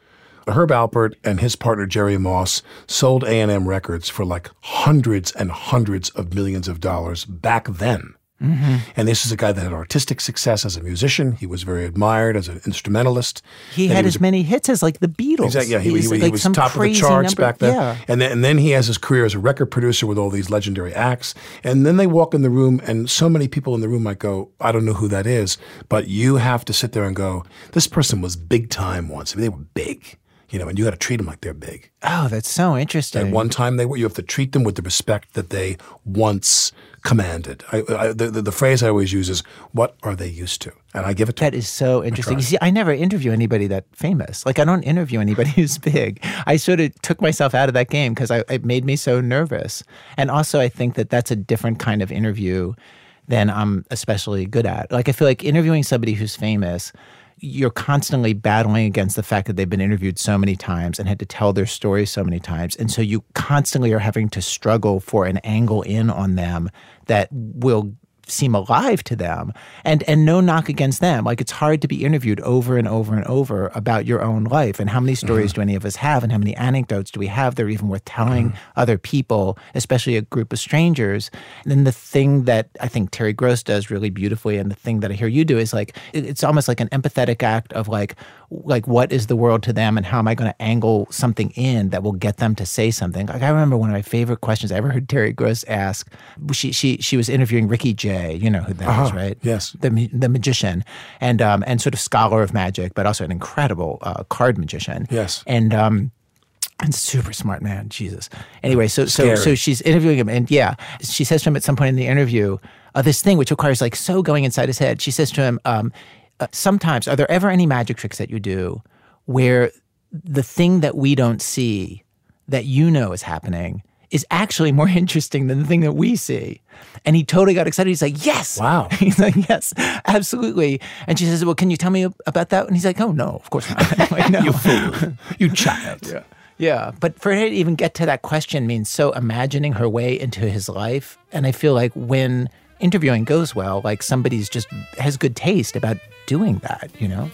Herb Alpert and his partner Jerry Moss sold A and M Records for like hundreds and hundreds of millions of dollars back then. Mm-hmm. And this is a guy that had artistic success as a musician. He was very admired as an instrumentalist. He had he as a, many hits as like the Beatles. Exactly. Yeah, he, he, he, like he was top of the charts number, back then. Yeah. And then. And then he has his career as a record producer with all these legendary acts. And then they walk in the room, and so many people in the room might go, I don't know who that is. But you have to sit there and go, this person was big time once. I mean, they were big. You know, and you got to treat them like they're big. Oh, that's so interesting. At one time, they were. You have to treat them with the respect that they once commanded. I, I, the, the, the phrase I always use is, what are they used to? And I give it to That them. is so interesting. You see, I never interview anybody that famous. Like, I don't interview anybody who's big. I sort of took myself out of that game because it made me so nervous. And also, I think that that's a different kind of interview than I'm especially good at. Like, I feel like interviewing somebody who's famous, you're constantly battling against the fact that they've been interviewed so many times and had to tell their story so many times. And so you constantly are having to struggle for an angle in on them that will seem alive to them. And and no knock against them. Like, it's hard to be interviewed over and over and over about your own life. And how many stories mm-hmm. do any of us have? And how many anecdotes do we have that are even worth telling mm-hmm. other people, especially a group of strangers? And then the thing that I think Terry Gross does really beautifully, and the thing that I hear you do, is like, it's almost like an empathetic act of like, like what is the world to them, and how am I going to angle something in that will get them to say something? Like, I remember one of my favorite questions I ever heard Terry Gross ask. She she she was interviewing Ricky Jay. You know who that uh-huh. is, right? Yes. The the magician, and um and sort of scholar of magic, but also an incredible uh, card magician. Yes. And um and super smart man. Jesus. Anyway, so so so she's interviewing him, and yeah, she says to him at some point in the interview, uh, this thing which requires like so going inside his head. She says to him, um, uh, sometimes, are there ever any magic tricks that you do where the thing that we don't see, that you know is happening, is actually more interesting than the thing that we see? And he totally got excited. He's like, yes. Wow. He's like, yes, absolutely. And she says, well, can you tell me about that? And he's like, oh, no, of course not. I'm like, no. You fool. You child. Yeah. Yeah. But for her to even get to that question means so imagining her way into his life. And I feel like when interviewing goes well, like somebody's just has good taste about doing that, you know?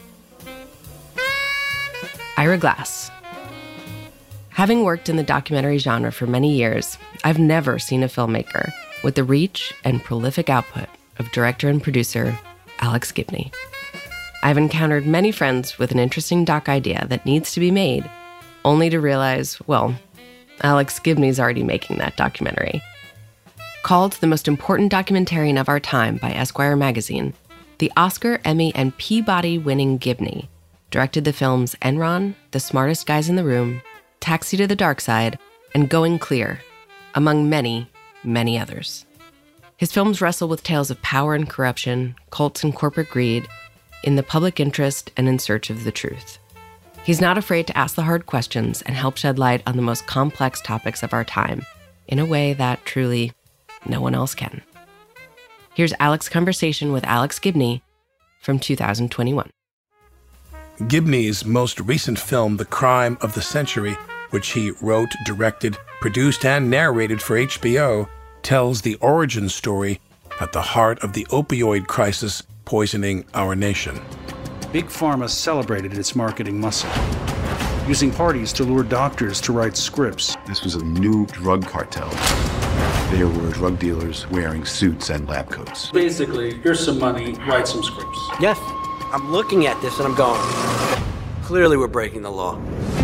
Ira Glass. Having worked in the documentary genre for many years, I've never seen a filmmaker with the reach and prolific output of director and producer Alex Gibney. I've encountered many friends with an interesting doc idea that needs to be made, only to realize, well, Alex Gibney's already making that documentary. Called the most important documentarian of our time by Esquire magazine, the Oscar, Emmy, and Peabody-winning Gibney directed the films Enron, The Smartest Guys in the Room, Taxi to the Dark Side, and Going Clear, among many, many others. His films wrestle with tales of power and corruption, cults and corporate greed, in the public interest and in search of the truth. He's not afraid to ask the hard questions and help shed light on the most complex topics of our time, in a way that truly no one else can. Here's Alex's conversation with Alex Gibney from two thousand twenty-one. Gibney's most recent film, The Crime of the Century, which he wrote, directed, produced, and narrated for H B O, tells the origin story at the heart of the opioid crisis poisoning our nation. Big Pharma celebrated its marketing muscle, using parties to lure doctors to write scripts. This was a new drug cartel. There were drug dealers wearing suits and lab coats. Basically, here's some money, write some scripts. Yes, I'm looking at this and I'm going, clearly we're breaking the law.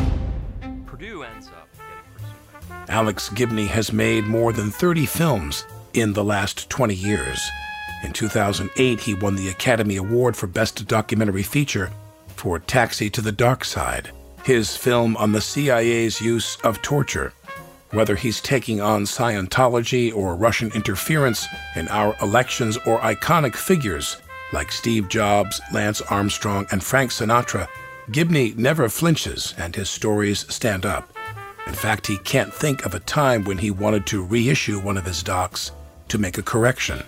Purdue ends up getting pursued. Alex Gibney has made more than thirty films in the last twenty years. In two thousand eight, he won the Academy Award for Best Documentary Feature for Taxi to the Dark Side, his film on the C I A's use of torture. Whether he's taking on Scientology or Russian interference in our elections or iconic figures like Steve Jobs, Lance Armstrong, and Frank Sinatra, Gibney never flinches and his stories stand up. In fact, he can't think of a time when he wanted to reissue one of his docs to make a correction.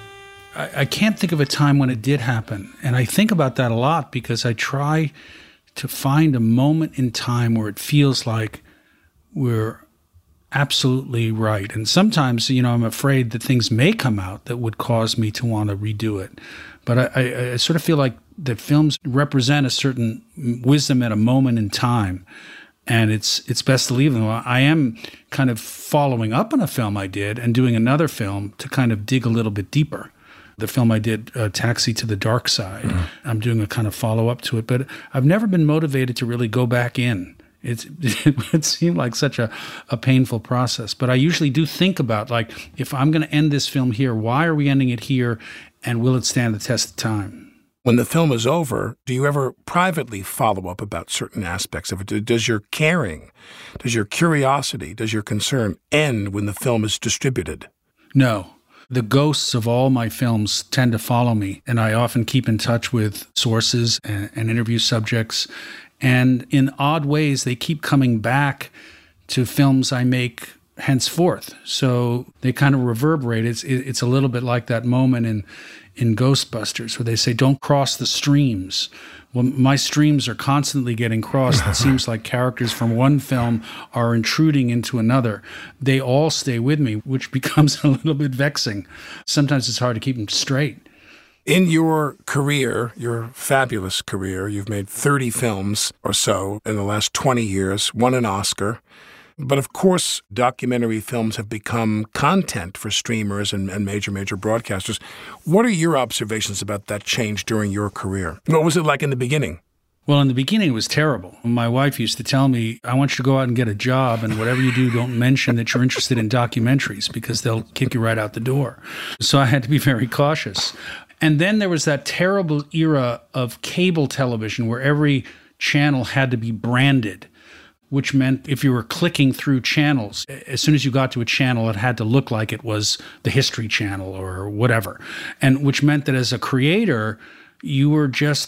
I can't think of a time when it did happen. And I think about that a lot because I try to find a moment in time where it feels like we're absolutely right. And sometimes, you know, I'm afraid that things may come out that would cause me to want to redo it. But I, I, I sort of feel like that films represent a certain wisdom at a moment in time. And it's it's best to leave them. I am kind of following up on a film I did and doing another film to kind of dig a little bit deeper. The film I did, uh, Taxi to the Dark Side, mm-hmm. I'm doing a kind of follow-up to it. But I've never been motivated to really go back in. It's, it seemed like such a, a painful process. But I usually do think about, like, if I'm going to end this film here, why are we ending it here, and will it stand the test of time? When the film is over, do you ever privately follow up about certain aspects of it? Does your caring, does your curiosity, does your concern end when the film is distributed? No. The ghosts of all my films tend to follow me, and I often keep in touch with sources and, and interview subjects. And in odd ways, they keep coming back to films I make henceforth. So they kind of reverberate. It's it's a little bit like that moment in, in Ghostbusters where they say, don't cross the streams. Well, my streams are constantly getting crossed. It seems like characters from one film are intruding into another. They all stay with me, which becomes a little bit vexing. Sometimes it's hard to keep them straight. In your career, your fabulous career, you've made thirty films or so in the last twenty years, won an Oscar. But of course, documentary films have become content for streamers and, and major, major broadcasters. What are your observations about that change during your career? What was it like in the beginning? Well, in the beginning, it was terrible. My wife used to tell me, I want you to go out and get a job, and whatever you do, don't mention that you're interested in documentaries because they'll kick you right out the door. So I had to be very cautious. And then there was that terrible era of cable television where every channel had to be branded, which meant if you were clicking through channels, as soon as you got to a channel, it had to look like it was the History Channel or whatever. And which meant that as a creator, you were just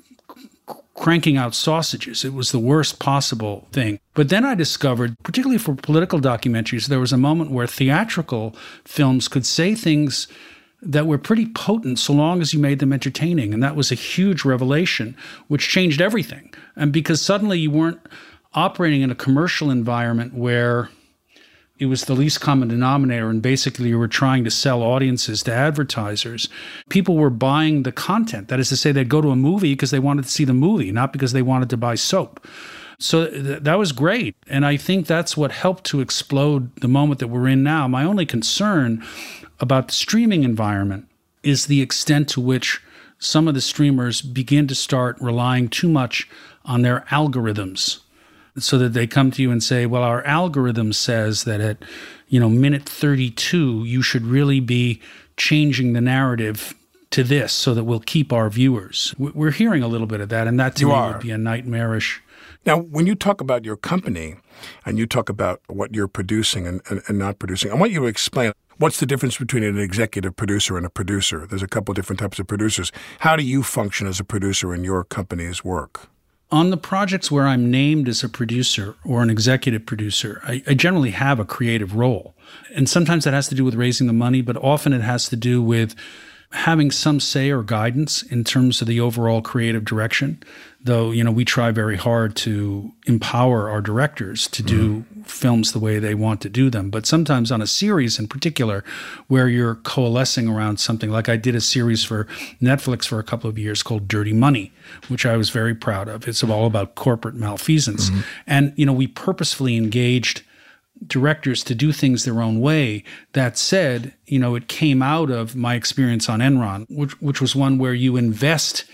cranking out sausages. It was the worst possible thing. But then I discovered, particularly for political documentaries, there was a moment where theatrical films could say things that were pretty potent so long as you made them entertaining. And that was a huge revelation, which changed everything. And because suddenly you weren't operating in a commercial environment where it was the least common denominator and basically you were trying to sell audiences to advertisers. People were buying the content. That is to say, they'd go to a movie because they wanted to see the movie, not because they wanted to buy soap. So th- that was great. And I think that's what helped to explode the moment that we're in now. My only concern about the streaming environment is the extent to which some of the streamers begin to start relying too much on their algorithms, so that they come to you and say, well, our algorithm says that at, you know, minute thirty-two, you should really be changing the narrative to this so that we'll keep our viewers. We're hearing a little bit of that, and that to you me are. would be a nightmarish. Now, when you talk about your company and you talk about what you're producing and, and, and not producing, I want you to explain what's the difference between an executive producer and a producer. There's a couple of different types of producers. How do you function as a producer in your company's work? On the projects where I'm named as a producer or an executive producer, I, I generally have a creative role. And sometimes that has to do with raising the money, but often it has to do with having some say or guidance in terms of the overall creative direction, though, you know, we try very hard to empower our directors to do mm-hmm. films the way they want to do them. But sometimes on a series in particular, where you're coalescing around something, like I did a series for Netflix for a couple of years called Dirty Money, which I was very proud of. It's all about corporate malfeasance. Mm-hmm. And, you know, we purposefully engaged directors to do things their own way. That said, you know, it came out of my experience on Enron, which, which was one where you invest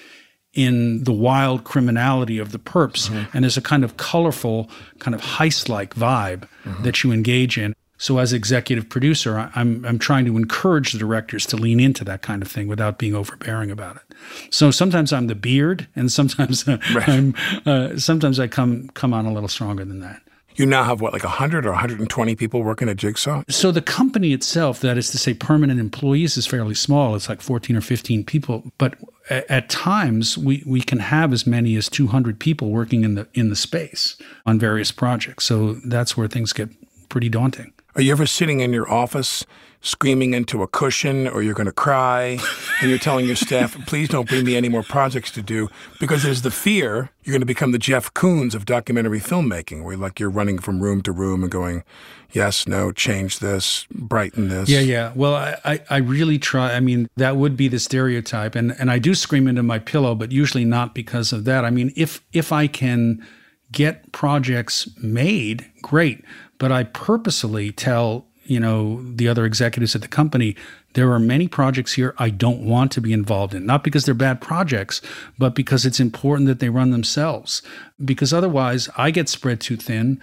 in the wild criminality of the perps. Mm-hmm. And there's a kind of colorful, kind of heist-like vibe mm-hmm. that you engage in. So as executive producer, I'm I'm trying to encourage the directors to lean into that kind of thing without being overbearing about it. So sometimes I'm the beard, and sometimes uh, right. I'm uh, sometimes I come come on a little stronger than that. You now have, what, like one hundred or one hundred twenty people working at Jigsaw? So the company itself, that is to say permanent employees, is fairly small. It's like fourteen or fifteen people. But at, at times, we, we can have as many as two hundred people working in the in the space on various projects. So that's where things get pretty daunting. Are you ever sitting in your office screaming into a cushion, or you're going to cry, and you're telling your staff, please don't bring me any more projects to do, because there's the fear you're going to become the Jeff Koons of documentary filmmaking, where like you're running from room to room and going, yes, no, change this, brighten this. Yeah, yeah. Well, I, I, I really try. I mean, that would be the stereotype, and, and I do scream into my pillow, but usually not because of that. I mean, if if I can get projects made, great, but I purposely tell you know, the other executives at the company, there are many projects here I don't want to be involved in. Not because they're bad projects, but because it's important that they run themselves. Because otherwise, I get spread too thin,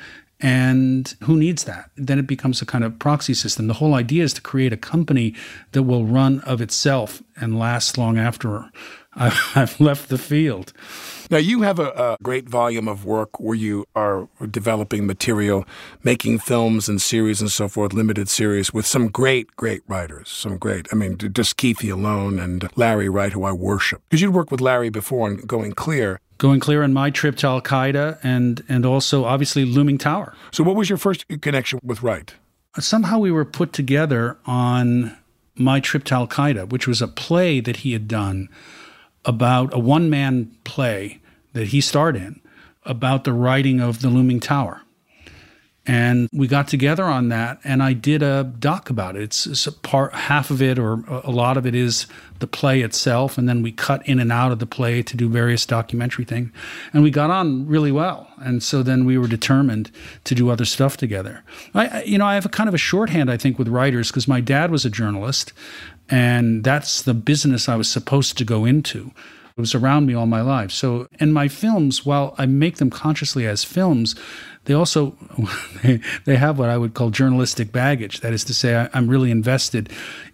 and who needs that? Then it becomes a kind of proxy system. The whole idea is to create a company that will run of itself and last long after I've left the field. Now, you have a, a great volume of work where you are developing material, making films and series and so forth, limited series, with some great, great writers. Some great, I mean, just Keithy alone and Larry Wright, who I worship. Because you'd worked with Larry before on Going Clear. Going Clear on My Trip to Al-Qaeda, and, and also, obviously, Looming Tower. So what was your first connection with Wright? Somehow we were put together on My Trip to Al-Qaeda, which was a play that he had done about a one-man play that he starred in about the writing of The Looming Tower. And we got together on that, and I did a doc about it. It's, it's a part, half of it, or a lot of it is the play itself, and then we cut in and out of the play to do various documentary things. And we got on really well. And so then we were determined to do other stuff together. I, you know, I have a kind of a shorthand, I think, with writers, because my dad was a journalist, and that's the business I was supposed to go into. It was around me all my life. So, and my films, while I make them consciously as films, they also, they, they have what I would call journalistic baggage. That is to say, I, I'm really invested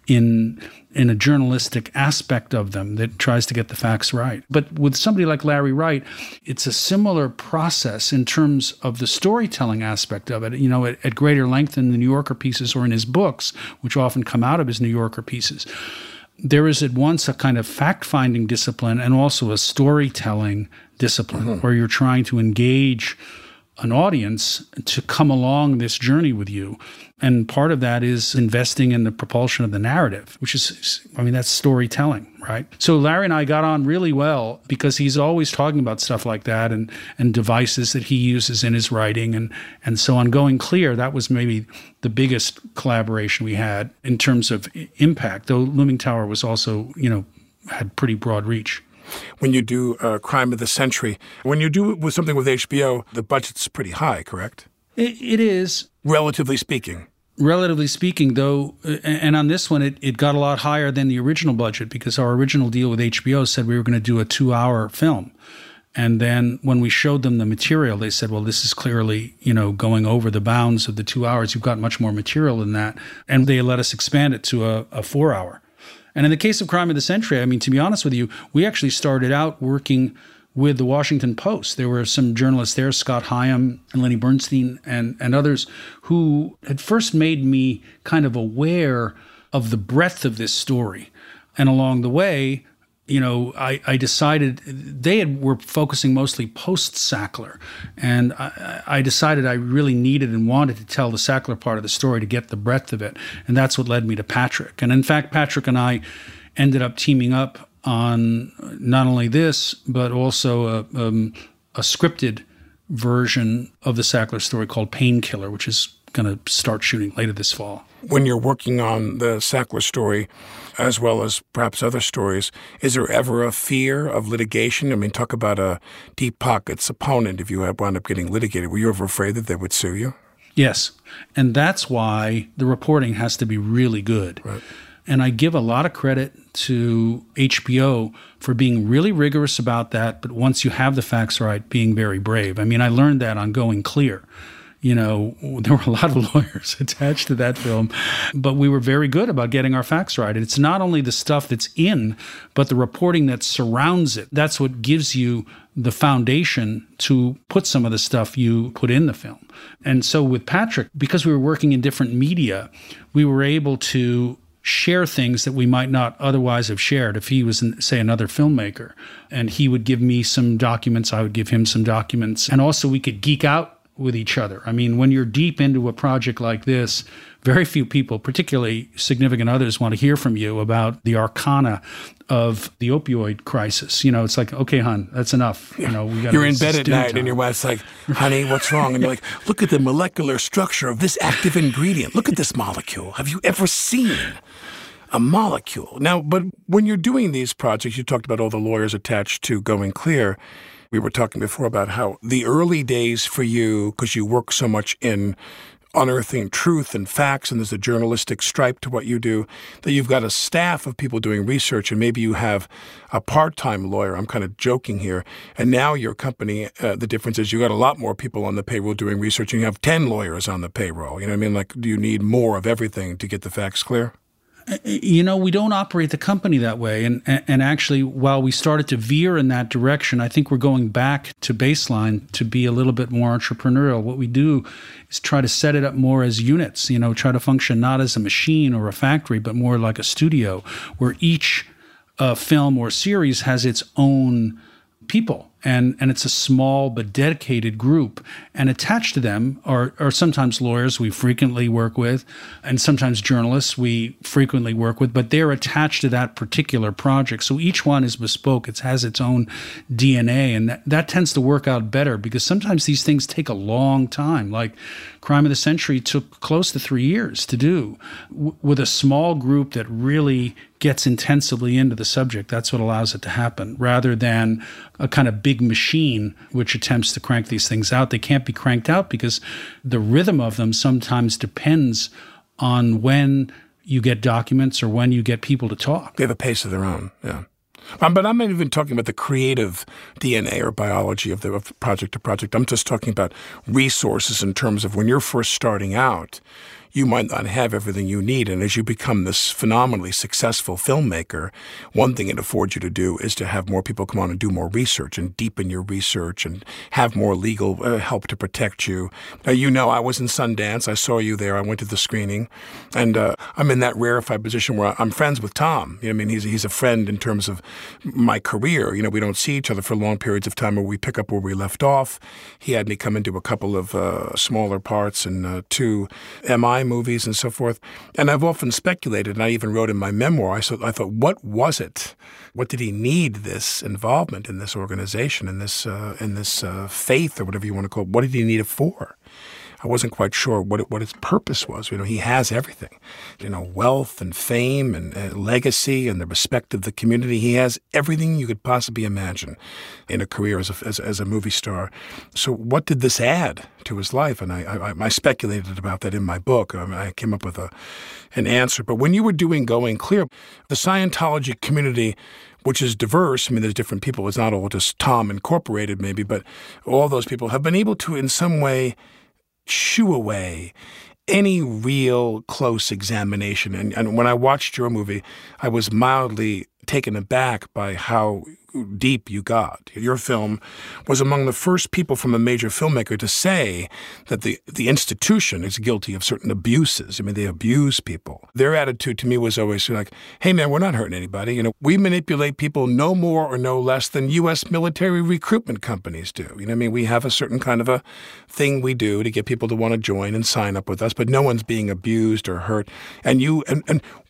in in a journalistic aspect of them that tries to get the facts right. But with somebody like Larry Wright, it's a similar process in terms of the storytelling aspect of it, you know, at, at greater length in the New Yorker pieces or in his books, which often come out of his New Yorker pieces. There is at once a kind of fact-finding discipline and also a storytelling discipline mm-hmm. where you're trying to engage an audience to come along this journey with you. And part of that is investing in the propulsion of the narrative, which is, I mean, that's storytelling, right? So Larry and I got on really well because he's always talking about stuff like that and, and devices that he uses in his writing. And, and so on Going Clear, that was maybe the biggest collaboration we had in terms of impact, though Looming Tower was also, you know, had pretty broad reach. When you do uh, Crime of the Century, when you do it with something with H B O, the budget's pretty high, correct? It, it is. Relatively speaking. Relatively speaking, though, and on this one, it, it got a lot higher than the original budget because our original deal with H B O said we were going to do a two-hour film. And then when we showed them the material, they said, well, this is clearly, you know, going over the bounds of the two hours. You've got much more material than that. And they let us expand it to a, a four-hour. And in the case of Crime of the Century, I mean, to be honest with you, we actually started out working with the Washington Post. There were some journalists there, Scott Hyam and Lenny Bernstein and, and others, who had first made me kind of aware of the breadth of this story. And along the way, you know, I, I decided they had, were focusing mostly post-Sackler. And I, I decided I really needed and wanted to tell the Sackler part of the story to get the breadth of it. And that's what led me to Patrick. And in fact, Patrick and I ended up teaming up on not only this, but also a, um, a scripted version of the Sackler story called Painkiller, which is going to start shooting later this fall. When you're working on the Sackler story, as well as perhaps other stories, is there ever a fear of litigation? I mean, talk about a Deep Pockets opponent if you had wound up getting litigated. Were you ever afraid that they would sue you? Yes. And that's why the reporting has to be really good. Right. And I give a lot of credit to H B O for being really rigorous about that, but once you have the facts right, being very brave. I mean, I learned that on Going Clear. You know, there were a lot of lawyers attached to that film, but we were very good about getting our facts right. And it's not only the stuff that's in, but the reporting that surrounds it. That's what gives you the foundation to put some of the stuff you put in the film. And so with Patrick, because we were working in different media, we were able to share things that we might not otherwise have shared if he was, say, another filmmaker. And he would give me some documents, I would give him some documents. And also we could geek out with each other. I mean, when you're deep into a project like this, very few people, particularly significant others, want to hear from you about the arcana of the opioid crisis. You know, it's like, okay, hon, that's enough. You know, we got. You're in bed at night time. And your wife's like, honey, what's wrong? And you're like, look at the molecular structure of this active ingredient. Look at this molecule. Have you ever seen a molecule? Now, but when you're doing these projects, you talked about all the lawyers attached to Going Clear. We were talking before about how the early days for you, because you work so much in unearthing truth and facts, and there's a journalistic stripe to what you do, that you've got a staff of people doing research, and maybe you have a part-time lawyer. I'm kind of joking here. And now your company, uh, the difference is you got a lot more people on the payroll doing research, and you have ten lawyers on the payroll. You know what I mean? Like, do you need more of everything to get the facts clear? You know, we don't operate the company that way. And and actually, while we started to veer in that direction, I think we're going back to baseline to be a little bit more entrepreneurial. What we do is try to set it up more as units, you know, try to function not as a machine or a factory, but more like a studio where each uh, film or series has its own people. And and it's a small but dedicated group. And attached to them are, are sometimes lawyers we frequently work with, and sometimes journalists we frequently work with, but they're attached to that particular project. So each one is bespoke. It has its own D N A, and that, that tends to work out better because sometimes these things take a long time. Like Crime of the Century took close to three years to do w- with a small group that really gets intensively into the subject. That's what allows it to happen, rather than a kind of big machine which attempts to crank these things out. They can't be cranked out because the rhythm of them sometimes depends on when you get documents or when you get people to talk. They have a pace of their own, yeah. Um, but I'm not even talking about the creative D N A or biology of the of project to project. I'm just talking about resources in terms of when you're first starting out, you might not have everything you need. And as you become this phenomenally successful filmmaker, one thing it affords you to do is to have more people come on and do more research and deepen your research and have more legal uh, help to protect you. Now, you know, I was in Sundance. I saw you there. I went to the screening. And uh, I'm in that rarefied position where I'm friends with Tom. You know, I mean, he's, he's a friend in terms of my career. You know, we don't see each other for long periods of time where we pick up where we left off. He had me come into a couple of uh, smaller parts and uh, two M I movies and so forth. And I've often speculated, and I even wrote in my memoir, I, so, I thought, what was it? What did he need this involvement in this organization, in this uh, in this uh, faith or whatever you want to call it? What did he need it for? I wasn't quite sure what it, what its purpose was. You know, he has everything, you know, wealth and fame and uh, legacy and the respect of the community. He has everything you could possibly imagine in a career as a, as, as a movie star. So what did this add to his life? And I, I, I speculated about that in my book. I, mean, I came up with a, an answer. But when you were doing Going Clear, the Scientology community, which is diverse. I mean, there's different people. It's not all just Tom Incorporated maybe, but all those people have been able to in some way shoo away any real close examination. And, and when I watched your movie, I was mildly taken aback by how deep you got. Your film was among the first people from a major filmmaker to say that the, the institution is guilty of certain abuses. I mean, they abuse people. Their attitude to me was always like, hey, man, we're not hurting anybody. You know, we manipulate people no more or no less than U S military recruitment companies do. You know what I mean? We have a certain kind of a thing we do to get people to want to join and sign up with us, but no one's being abused or hurt. And you, and, and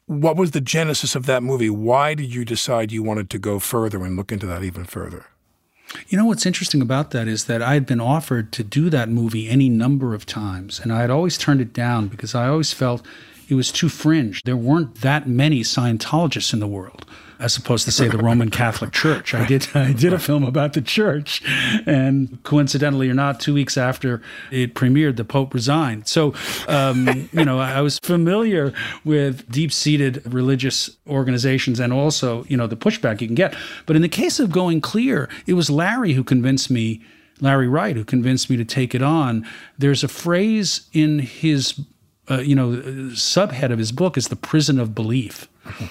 What was the genesis of that movie? Why did you decide you wanted to go further and look into that even further? You know, what's interesting about that is that I had been offered to do that movie any number of times, and I had always turned it down because I always felt it was too fringe. There weren't that many Scientologists in the world, as opposed to, say, the Roman Catholic Church. I did I did a film about the church, and coincidentally or not, two weeks after it premiered, the Pope resigned. So, um, you know, I was familiar with deep-seated religious organizations and also, you know, the pushback you can get. But in the case of Going Clear, it was Larry who convinced me, Larry Wright, who convinced me to take it on. There's a phrase in his, uh, you know, subhead of his book is the prison of belief.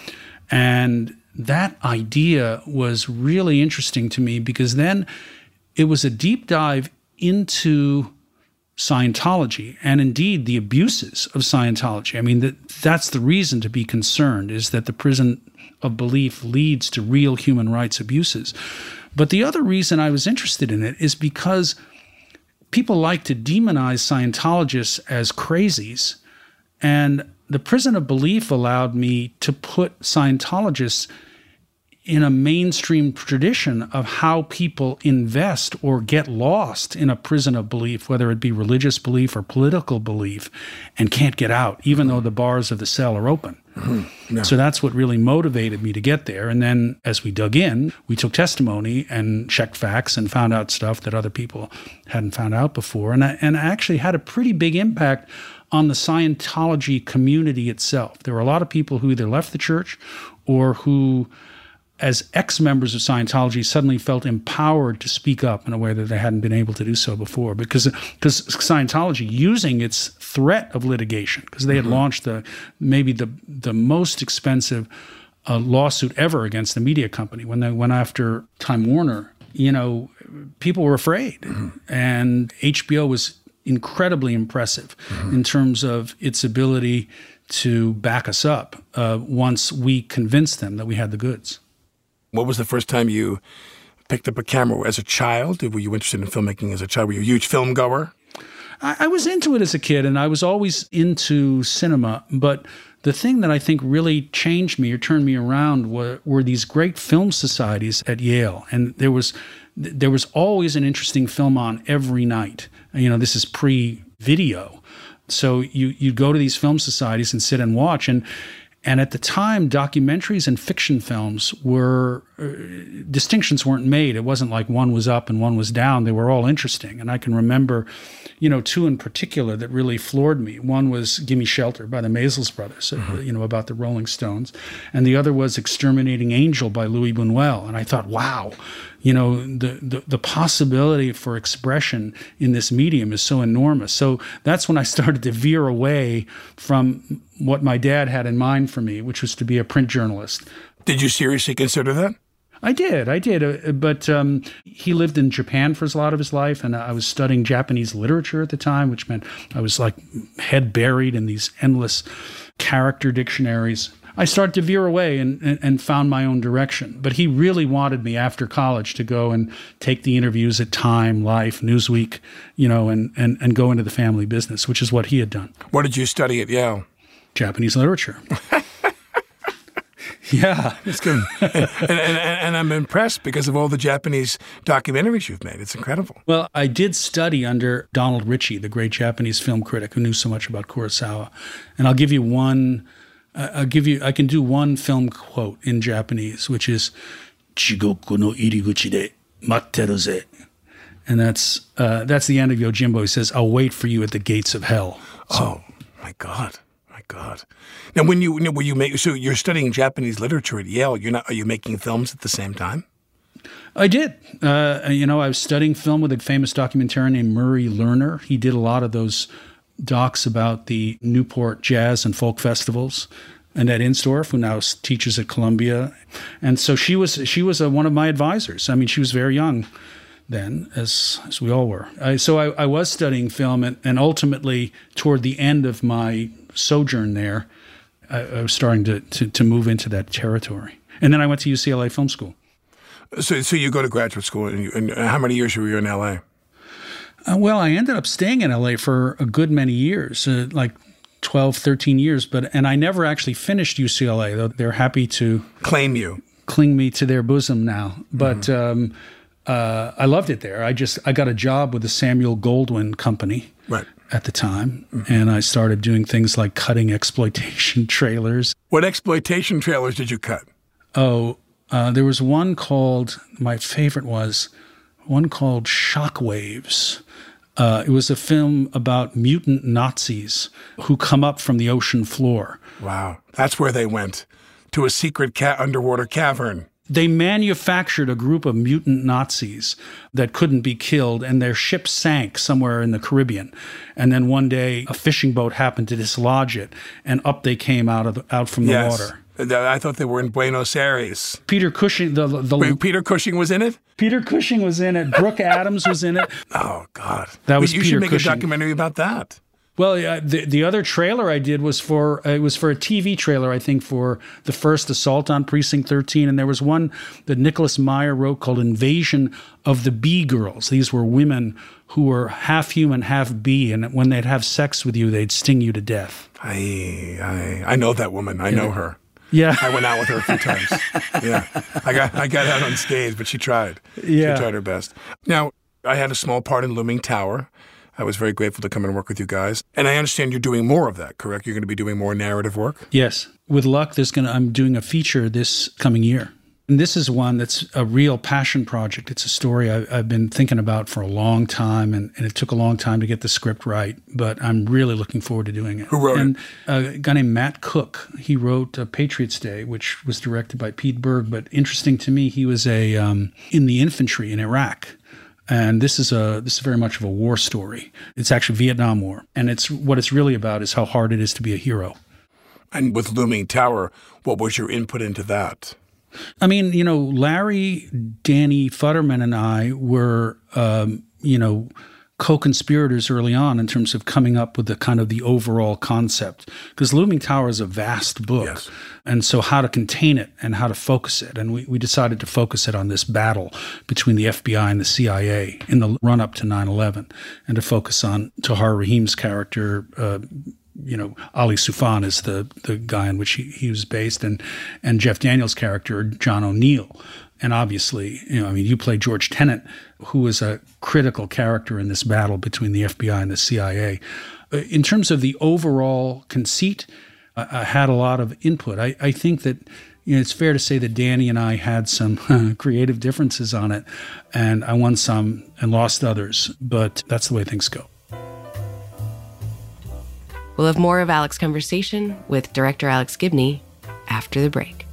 And that idea was really interesting to me because then it was a deep dive into Scientology and indeed the abuses of Scientology. I mean, that that's the reason to be concerned, is that the prison of belief leads to real human rights abuses. But the other reason I was interested in it is because people like to demonize Scientologists as crazies, and the prison of belief allowed me to put Scientologists in a mainstream tradition of how people invest or get lost in a prison of belief, whether it be religious belief or political belief, and can't get out, even though the bars of the cell are open. Mm-hmm. Yeah. So that's what really motivated me to get there. And then as we dug in, we took testimony and checked facts and found out stuff that other people hadn't found out before. And I, and I actually had a pretty big impact on the Scientology community itself. There were a lot of people who either left the church or who, as ex-members of Scientology, suddenly felt empowered to speak up in a way that they hadn't been able to do so before. Because because Scientology, using its threat of litigation, because they had mm-hmm. launched the maybe the the most expensive uh, lawsuit ever against the media company when they went after Time Warner, you know, people were afraid. Mm-hmm. And H B O was incredibly impressive mm-hmm. in terms of its ability to back us up uh, once we convinced them that we had the goods. What was the first time you picked up a camera? As a child? Were you interested in filmmaking as a child? Were you a huge film goer? I, I was into it as a kid, and I was always into cinema. But the thing that I think really changed me or turned me around were, were these great film societies at Yale. And there was there was always an interesting film on every night. You know, this is pre-video. So you, you'd go to these film societies and sit and watch. And And at the time, documentaries and fiction films were, uh, distinctions weren't made. It wasn't like one was up and one was down. They were all interesting. And I can remember, you know, two in particular that really floored me. One was Gimme Shelter by the Maysles Brothers, mm-hmm. uh, you know, about the Rolling Stones. And the other was Exterminating Angel by Louis Buñuel. And I thought, wow, you know, the, the, the possibility for expression in this medium is so enormous. So that's when I started to veer away from what my dad had in mind for me, which was to be a print journalist. Did you seriously consider that? I did, I did. Uh, but um, he lived in Japan for a lot of his life, and I was studying Japanese literature at the time, which meant I was like head buried in these endless character dictionaries. I started to veer away and, and, and found my own direction. But he really wanted me after college to go and take the interviews at Time, Life, Newsweek, you know, and, and, and go into the family business, which is what he had done. What did you study at Yale? Japanese literature. Yeah. It's good. and, and, and, and I'm impressed because of all the Japanese documentaries you've made. It's incredible. Well, I did study under Donald Ritchie, the great Japanese film critic who knew so much about Kurosawa. And I'll give you one, uh, I'll give you, I can do one film quote in Japanese, which is, Jigoku no iriguchi de matteru ze. And that's, uh, that's the end of Yojimbo. He says, I'll wait for you at the gates of hell. So, oh, my God. God. Now, when you, were you make, so you're studying Japanese literature at Yale. You're not, are you making films at the same time? I did. Uh, you know, I was studying film with a famous documentarian named Murray Lerner. He did a lot of those docs about the Newport jazz and folk festivals. Annette Insdorf, who now teaches at Columbia. And so she was, she was a, one of my advisors. I mean, she was very young then, as as we all were. I, so I, I was studying film, and, and ultimately, toward the end of my sojourn there, I, I was starting to, to, to move into that territory. And then I went to U C L A Film School. So so you go to graduate school, and, you, and how many years were you in L A? Uh, well, I ended up staying in L A for a good many years, uh, like twelve, thirteen years, but and I never actually finished U C L A, though they're happy to claim you, cling me to their bosom now. But mm-hmm. um, uh, I loved it there. I just I got a job with the Samuel Goldwyn Company right. at the time, mm-hmm. and I started doing things like cutting exploitation trailers. What exploitation trailers did you cut? Oh, uh, there was one called, my favorite was one called Shockwaves. Uh, it was a film about mutant Nazis who come up from the ocean floor. Wow. That's where they went, to a secret ca- underwater cavern. They manufactured a group of mutant Nazis that couldn't be killed, and their ship sank somewhere in the Caribbean. And then one day, a fishing boat happened to dislodge it, and up they came out of the, out from the yes. water. I thought they were in Buenos Aires. Peter Cushing, the, the Wait, Peter Cushing was in it? Peter Cushing was in it. Brooke Adams was in it. Oh, God. That was you Peter should make Cushing. a documentary about that. Well, uh, the the other trailer I did was for uh, it was for a T V trailer, I think, for the first assault on Precinct thirteen, and there was one that Nicholas Meyer wrote called "Invasion of the Bee Girls." These were women who were half human, half bee, and when they'd have sex with you, they'd sting you to death. I I, I know that woman. I yeah. know her. Yeah, I went out with her a few times. Yeah, I got I got out unscathed, but she tried. Yeah, she tried her best. Now, I had a small part in Looming Tower. I was very grateful to come and work with you guys. And I understand you're doing more of that, correct? You're going to be doing more narrative work? Yes. With luck, there's going to, I'm doing a feature this coming year. And this is one that's a real passion project. It's a story I, I've been thinking about for a long time, and, and it took a long time to get the script right, but I'm really looking forward to doing it. Who wrote and, it? And uh, a guy named Matt Cook. He wrote uh, Patriots Day, which was directed by Pete Berg, but interesting to me, he was a um, in the infantry in Iraq. And this is a this is very much of a war story. It's actually Vietnam War, and it's what it's really about is how hard it is to be a hero. And with Looming Tower, what was your input into that? I mean, you know, Larry, Danny Futterman, and I were, um, you know, co-conspirators early on in terms of coming up with the kind of the overall concept, because Looming Tower is a vast book. Yes. And so how to contain it and how to focus it. And we, we decided to focus it on this battle between the F B I and the C I A in the run-up to nine eleven, and to focus on Tahar Rahim's character. Uh, you know, Ali Soufan is the, the guy on which he, he was based, and, and Jeff Daniels' character, John O'Neill. And obviously, you know, I mean, you play George Tenet, who was a critical character in this battle between the F B I and the C I A. In terms of the overall conceit, I, I had a lot of input. I, I think that, you know, it's fair to say that Danny and I had some creative differences on it, and I won some and lost others, but that's the way things go. We'll have more of Alec's conversation with director Alex Gibney after the break.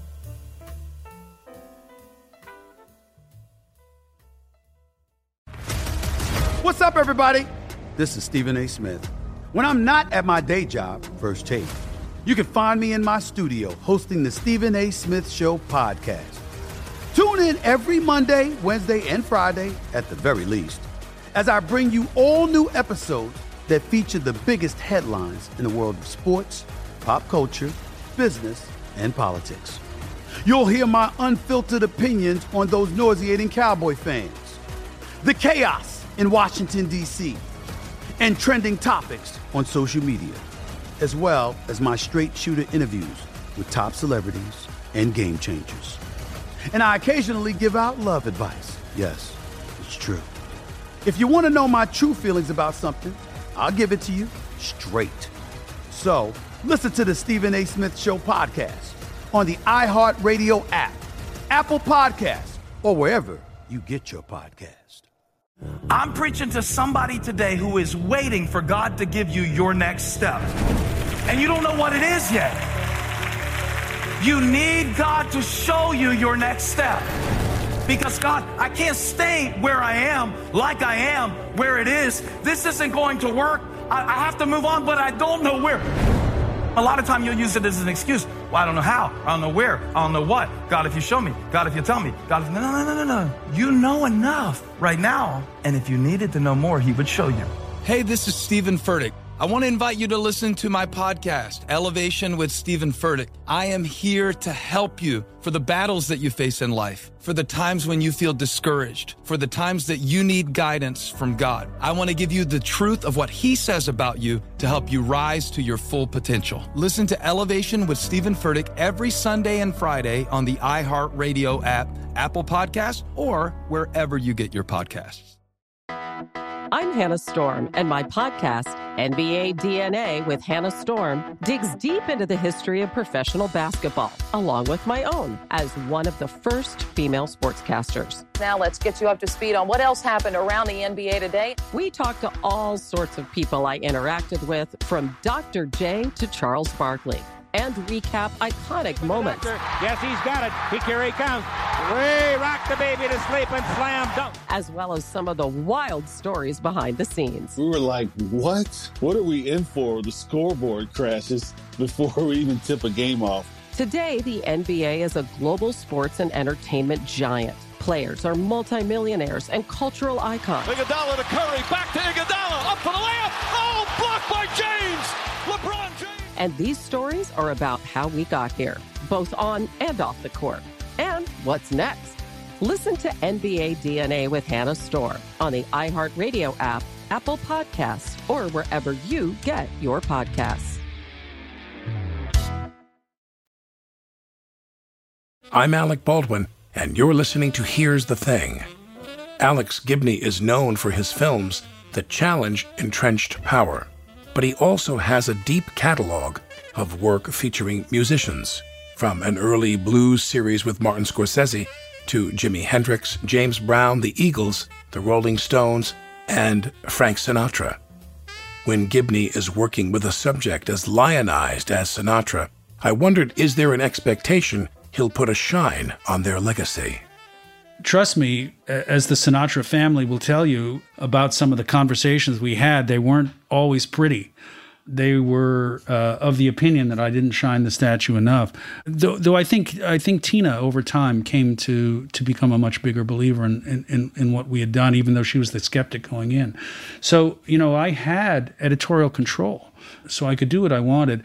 What's up, everybody? This is Stephen A. Smith. When I'm not at my day job, First Take, you can find me in my studio hosting the Stephen A. Smith Show podcast. Tune in every Monday, Wednesday, and Friday, at the very least, as I bring you all new episodes that feature the biggest headlines in the world of sports, pop culture, business, and politics. You'll hear my unfiltered opinions on those nauseating Cowboy fans, the chaos in Washington, D C, and trending topics on social media, as well as my straight shooter interviews with top celebrities and game changers. And I occasionally give out love advice. Yes, it's true. If you want to know my true feelings about something, I'll give it to you straight. So listen to the Stephen A. Smith Show podcast on the iHeartRadio app, Apple Podcasts, or wherever you get your podcast. I'm preaching to somebody today who is waiting for God to give you your next step. And you don't know what it is yet. You need God to show you your next step. Because God, I can't stay where I am, like I am, where it is. This isn't going to work. I, I have to move on, but I don't know where. A lot of time you'll use it as an excuse. Well, I don't know how. I don't know where. I don't know what. God, if you show me. God, if you tell me. God, if... No, no, no, no, no. You know enough right now. And if you needed to know more, he would show you. Hey, this is Stephen Furtick. I want to invite you to listen to my podcast, Elevation with Stephen Furtick. I am here to help you for the battles that you face in life, for the times when you feel discouraged, for the times that you need guidance from God. I want to give you the truth of what He says about you to help you rise to your full potential. Listen to Elevation with Stephen Furtick every Sunday and Friday on the iHeartRadio app, Apple Podcasts, or wherever you get your podcasts. I'm Hannah Storm, and my podcast, N B A D N A with Hannah Storm, digs deep into the history of professional basketball, along with my own, as one of the first female sportscasters. Now let's get you up to speed on what else happened around the N B A today. We talk to all sorts of people I interacted with, from Doctor J to Charles Barkley, and recap iconic moments. Yes, he's got it. He, here he comes. Way rock the baby to sleep and slam dunk. As well as some of the wild stories behind the scenes. We were like, what? What are we in for? The scoreboard crashes before we even tip a game off. Today, the N B A is a global sports and entertainment giant. Players are multimillionaires and cultural icons. Iguodala to Curry, back to Iguodala, up for the layup. Oh, blocked by James. LeBron James. And these stories are about how we got here, both on and off the court. And what's next? Listen to N B A D N A with Hannah Storm on the iHeartRadio app, Apple Podcasts, or wherever you get your podcasts. I'm Alec Baldwin, and you're listening to Here's the Thing. Alex Gibney is known for his films that challenge entrenched power, but he also has a deep catalog of work featuring musicians, from an early blues series with Martin Scorsese to Jimi Hendrix, James Brown, the Eagles, the Rolling Stones, and Frank Sinatra. When Gibney is working with a subject as lionized as Sinatra, I wondered, is there an expectation he'll put a shine on their legacy? Trust me, as the Sinatra family will tell you about some of the conversations we had, they weren't always pretty. They were uh, of the opinion that I didn't shine the statue enough. Though, though I think I think Tina, over time, came to to become a much bigger believer in, in, in what we had done, even though she was the skeptic going in. So, you know, I had editorial control, so I could do what I wanted.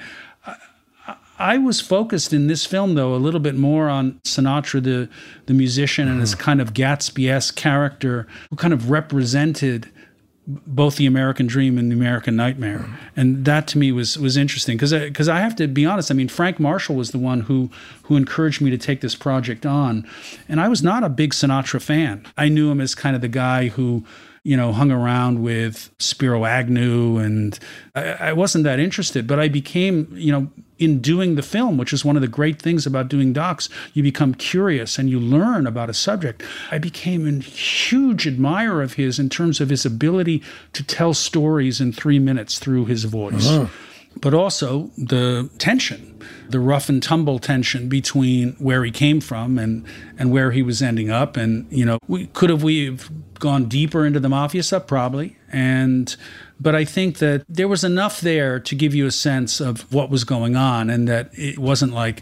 I was focused in this film, though, a little bit more on Sinatra, the the musician, mm-hmm. and his kind of Gatsby-esque character who kind of represented both the American dream and the American nightmare. Mm-hmm. And that, to me, was was interesting. Because I, 'cause I have to be honest, I mean, Frank Marshall was the one who, who encouraged me to take this project on. And I was not a big Sinatra fan. I knew him as kind of the guy who, you know, hung around with Spiro Agnew, and I, I wasn't that interested. But I became, you know, in doing the film, which is one of the great things about doing docs, you become curious and you learn about a subject. I became a huge admirer of his in terms of his ability to tell stories in three minutes through his voice. Uh-huh. But also the tension, the rough and tumble tension between where he came from and, and where he was ending up. And, you know, we could have we have gone deeper into the mafia stuff? Probably. And but I think that there was enough there to give you a sense of what was going on, and that it wasn't like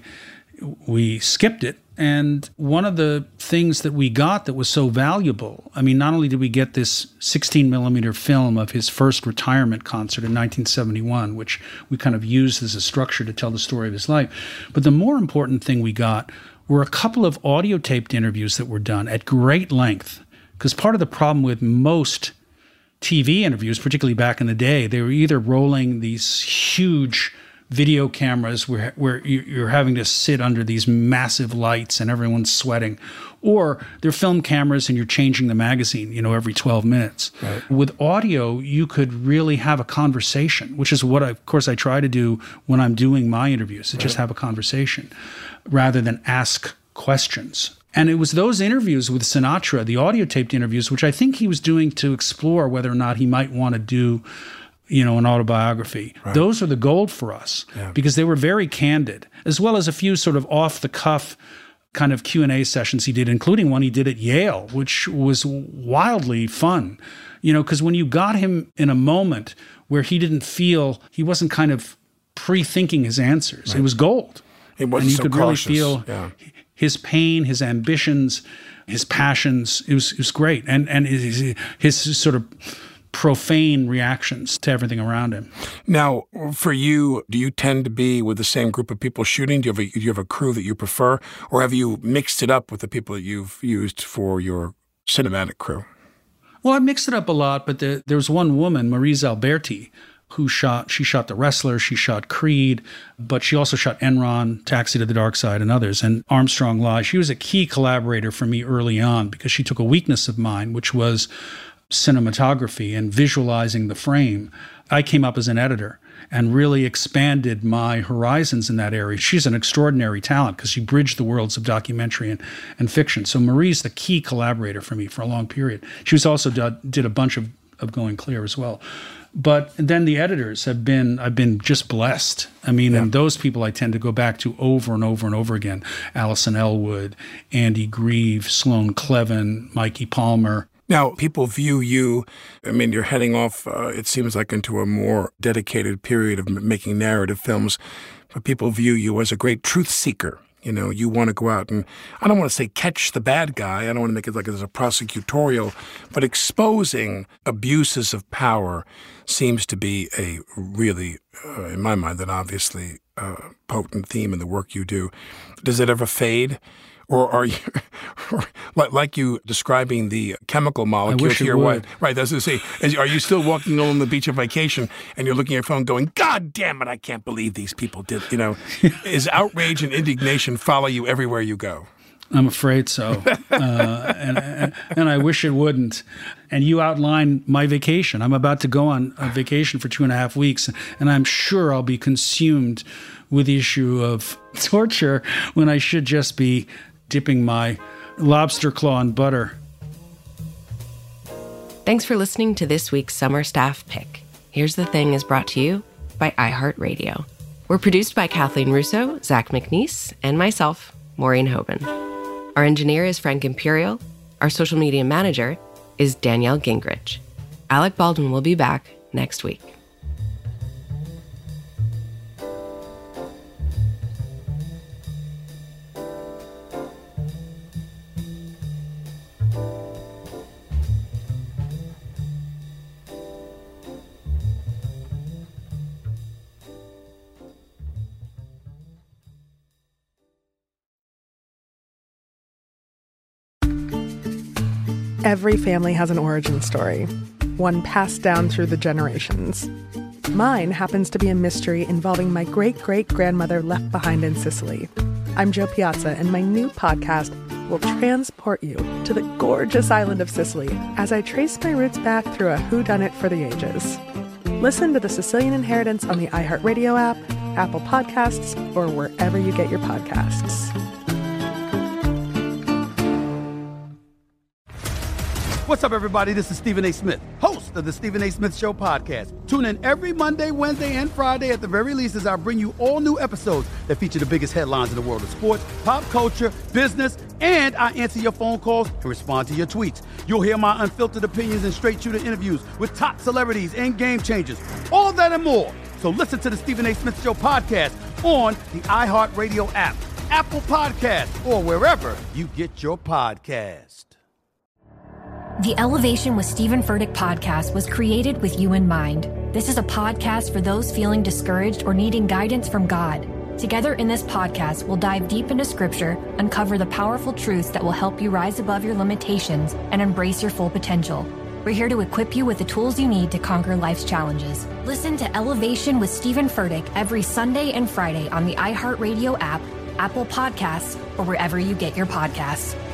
we skipped it. And one of the things that we got that was so valuable, I mean, not only did we get this sixteen millimeter film of his first retirement concert in nineteen seventy-one, which we kind of used as a structure to tell the story of his life, but the more important thing we got were a couple of audio taped interviews that were done at great length. Because part of the problem with most T V interviews, particularly back in the day, they were either rolling these huge video cameras where where you're having to sit under these massive lights and everyone's sweating, or they're film cameras and you're changing the magazine, you know, every twelve minutes. Right. With audio, you could really have a conversation, which is what, I, of course, I try to do when I'm doing my interviews, to right. just have a conversation rather than ask questions. And it was those interviews with Sinatra, the audio taped interviews, which I think he was doing to explore whether or not he might want to do, you know, an autobiography. Right. Those are the gold for us yeah. because they were very candid, as well as a few sort of off-the-cuff kind of Q and A sessions he did, including one he did at Yale, which was wildly fun. You know, because when you got him in a moment where he didn't feel, he wasn't kind of pre-thinking his answers. Right. It was gold. It wasn't and you so could cautious. really feel yeah. his pain, his ambitions, his passions. It was it was great. And and his, his sort of profane reactions to everything around him. Now, for you, do you tend to be with the same group of people shooting? Do you have a, do you have a crew that you prefer? Or have you mixed it up with the people that you've used for your cinematic crew? Well, I mixed it up a lot, but the, there was one woman, Maryse Alberti, who shot, she shot The Wrestler, she shot Creed, but she also shot Enron, Taxi to the Dark Side, and others, and Armstrong Live. She was a key collaborator for me early on because she took a weakness of mine, which was cinematography and visualizing the frame. I came up as an editor and really expanded my horizons in that area. She's an extraordinary talent because she bridged the worlds of documentary and, and fiction. So Marie's the key collaborator for me for a long period. She was also did, did a bunch of, of Going Clear as well. But then the editors have been, I've been just blessed. I mean, yeah. and those people I tend to go back to over and over and over again. Alison Elwood, Andy Grieve, Sloan Clevin, Mikey Palmer. Now, people view you, I mean, you're heading off, uh, it seems like, into a more dedicated period of m- making narrative films, but people view you as a great truth seeker. You know, you want to go out and, I don't want to say catch the bad guy, I don't want to make it like it's a prosecutorial, but exposing abuses of power seems to be a really, uh, in my mind, an obviously uh, potent theme in the work you do. Does it ever fade? Or are you, like you describing the chemical molecule to your wife? Right, that's what I say. Are you still walking along the beach on vacation and you're looking at your phone going, God damn it, I can't believe these people did, you know. Is outrage and indignation follow you everywhere you go? I'm afraid so. uh, and, and, and I wish it wouldn't. And you outline my vacation. I'm about to go on a vacation for two and a half weeks, and I'm sure I'll be consumed with the issue of torture when I should just be dipping my lobster claw in butter. Thanks for listening to this week's Summer Staff Pick. Here's the Thing is brought to you by iHeartRadio. We're produced by Kathleen Russo, Zach McNeese, and myself, Maureen Hoban. Our engineer is Frank Imperial. Our social media manager is Danielle Gingrich. Alec Baldwin will be back next week. Every family has an origin story, one passed down through the generations. Mine happens to be a mystery involving my great-great-grandmother left behind in Sicily. I'm Jo Piazza, and my new podcast will transport you to the gorgeous island of Sicily as I trace my roots back through a whodunit for the ages. Listen to The Sicilian Inheritance on the iHeartRadio app, Apple Podcasts, or wherever you get your podcasts. What's up, everybody? This is Stephen A. Smith, host of the Stephen A. Smith Show podcast. Tune in every Monday, Wednesday, and Friday at the very least as I bring you all new episodes that feature the biggest headlines in the world of sports, pop culture, business, and I answer your phone calls and respond to your tweets. You'll hear my unfiltered opinions and straight-shooter interviews with top celebrities and game changers. All that and more. So listen to the Stephen A. Smith Show podcast on the iHeartRadio app, Apple Podcasts, or wherever you get your podcast. The Elevation with Stephen Furtick podcast was created with you in mind. This is a podcast for those feeling discouraged or needing guidance from God. Together in this podcast, we'll dive deep into Scripture, uncover the powerful truths that will help you rise above your limitations and embrace your full potential. We're here to equip you with the tools you need to conquer life's challenges. Listen to Elevation with Stephen Furtick every Sunday and Friday on the iHeartRadio app, Apple Podcasts, or wherever you get your podcasts.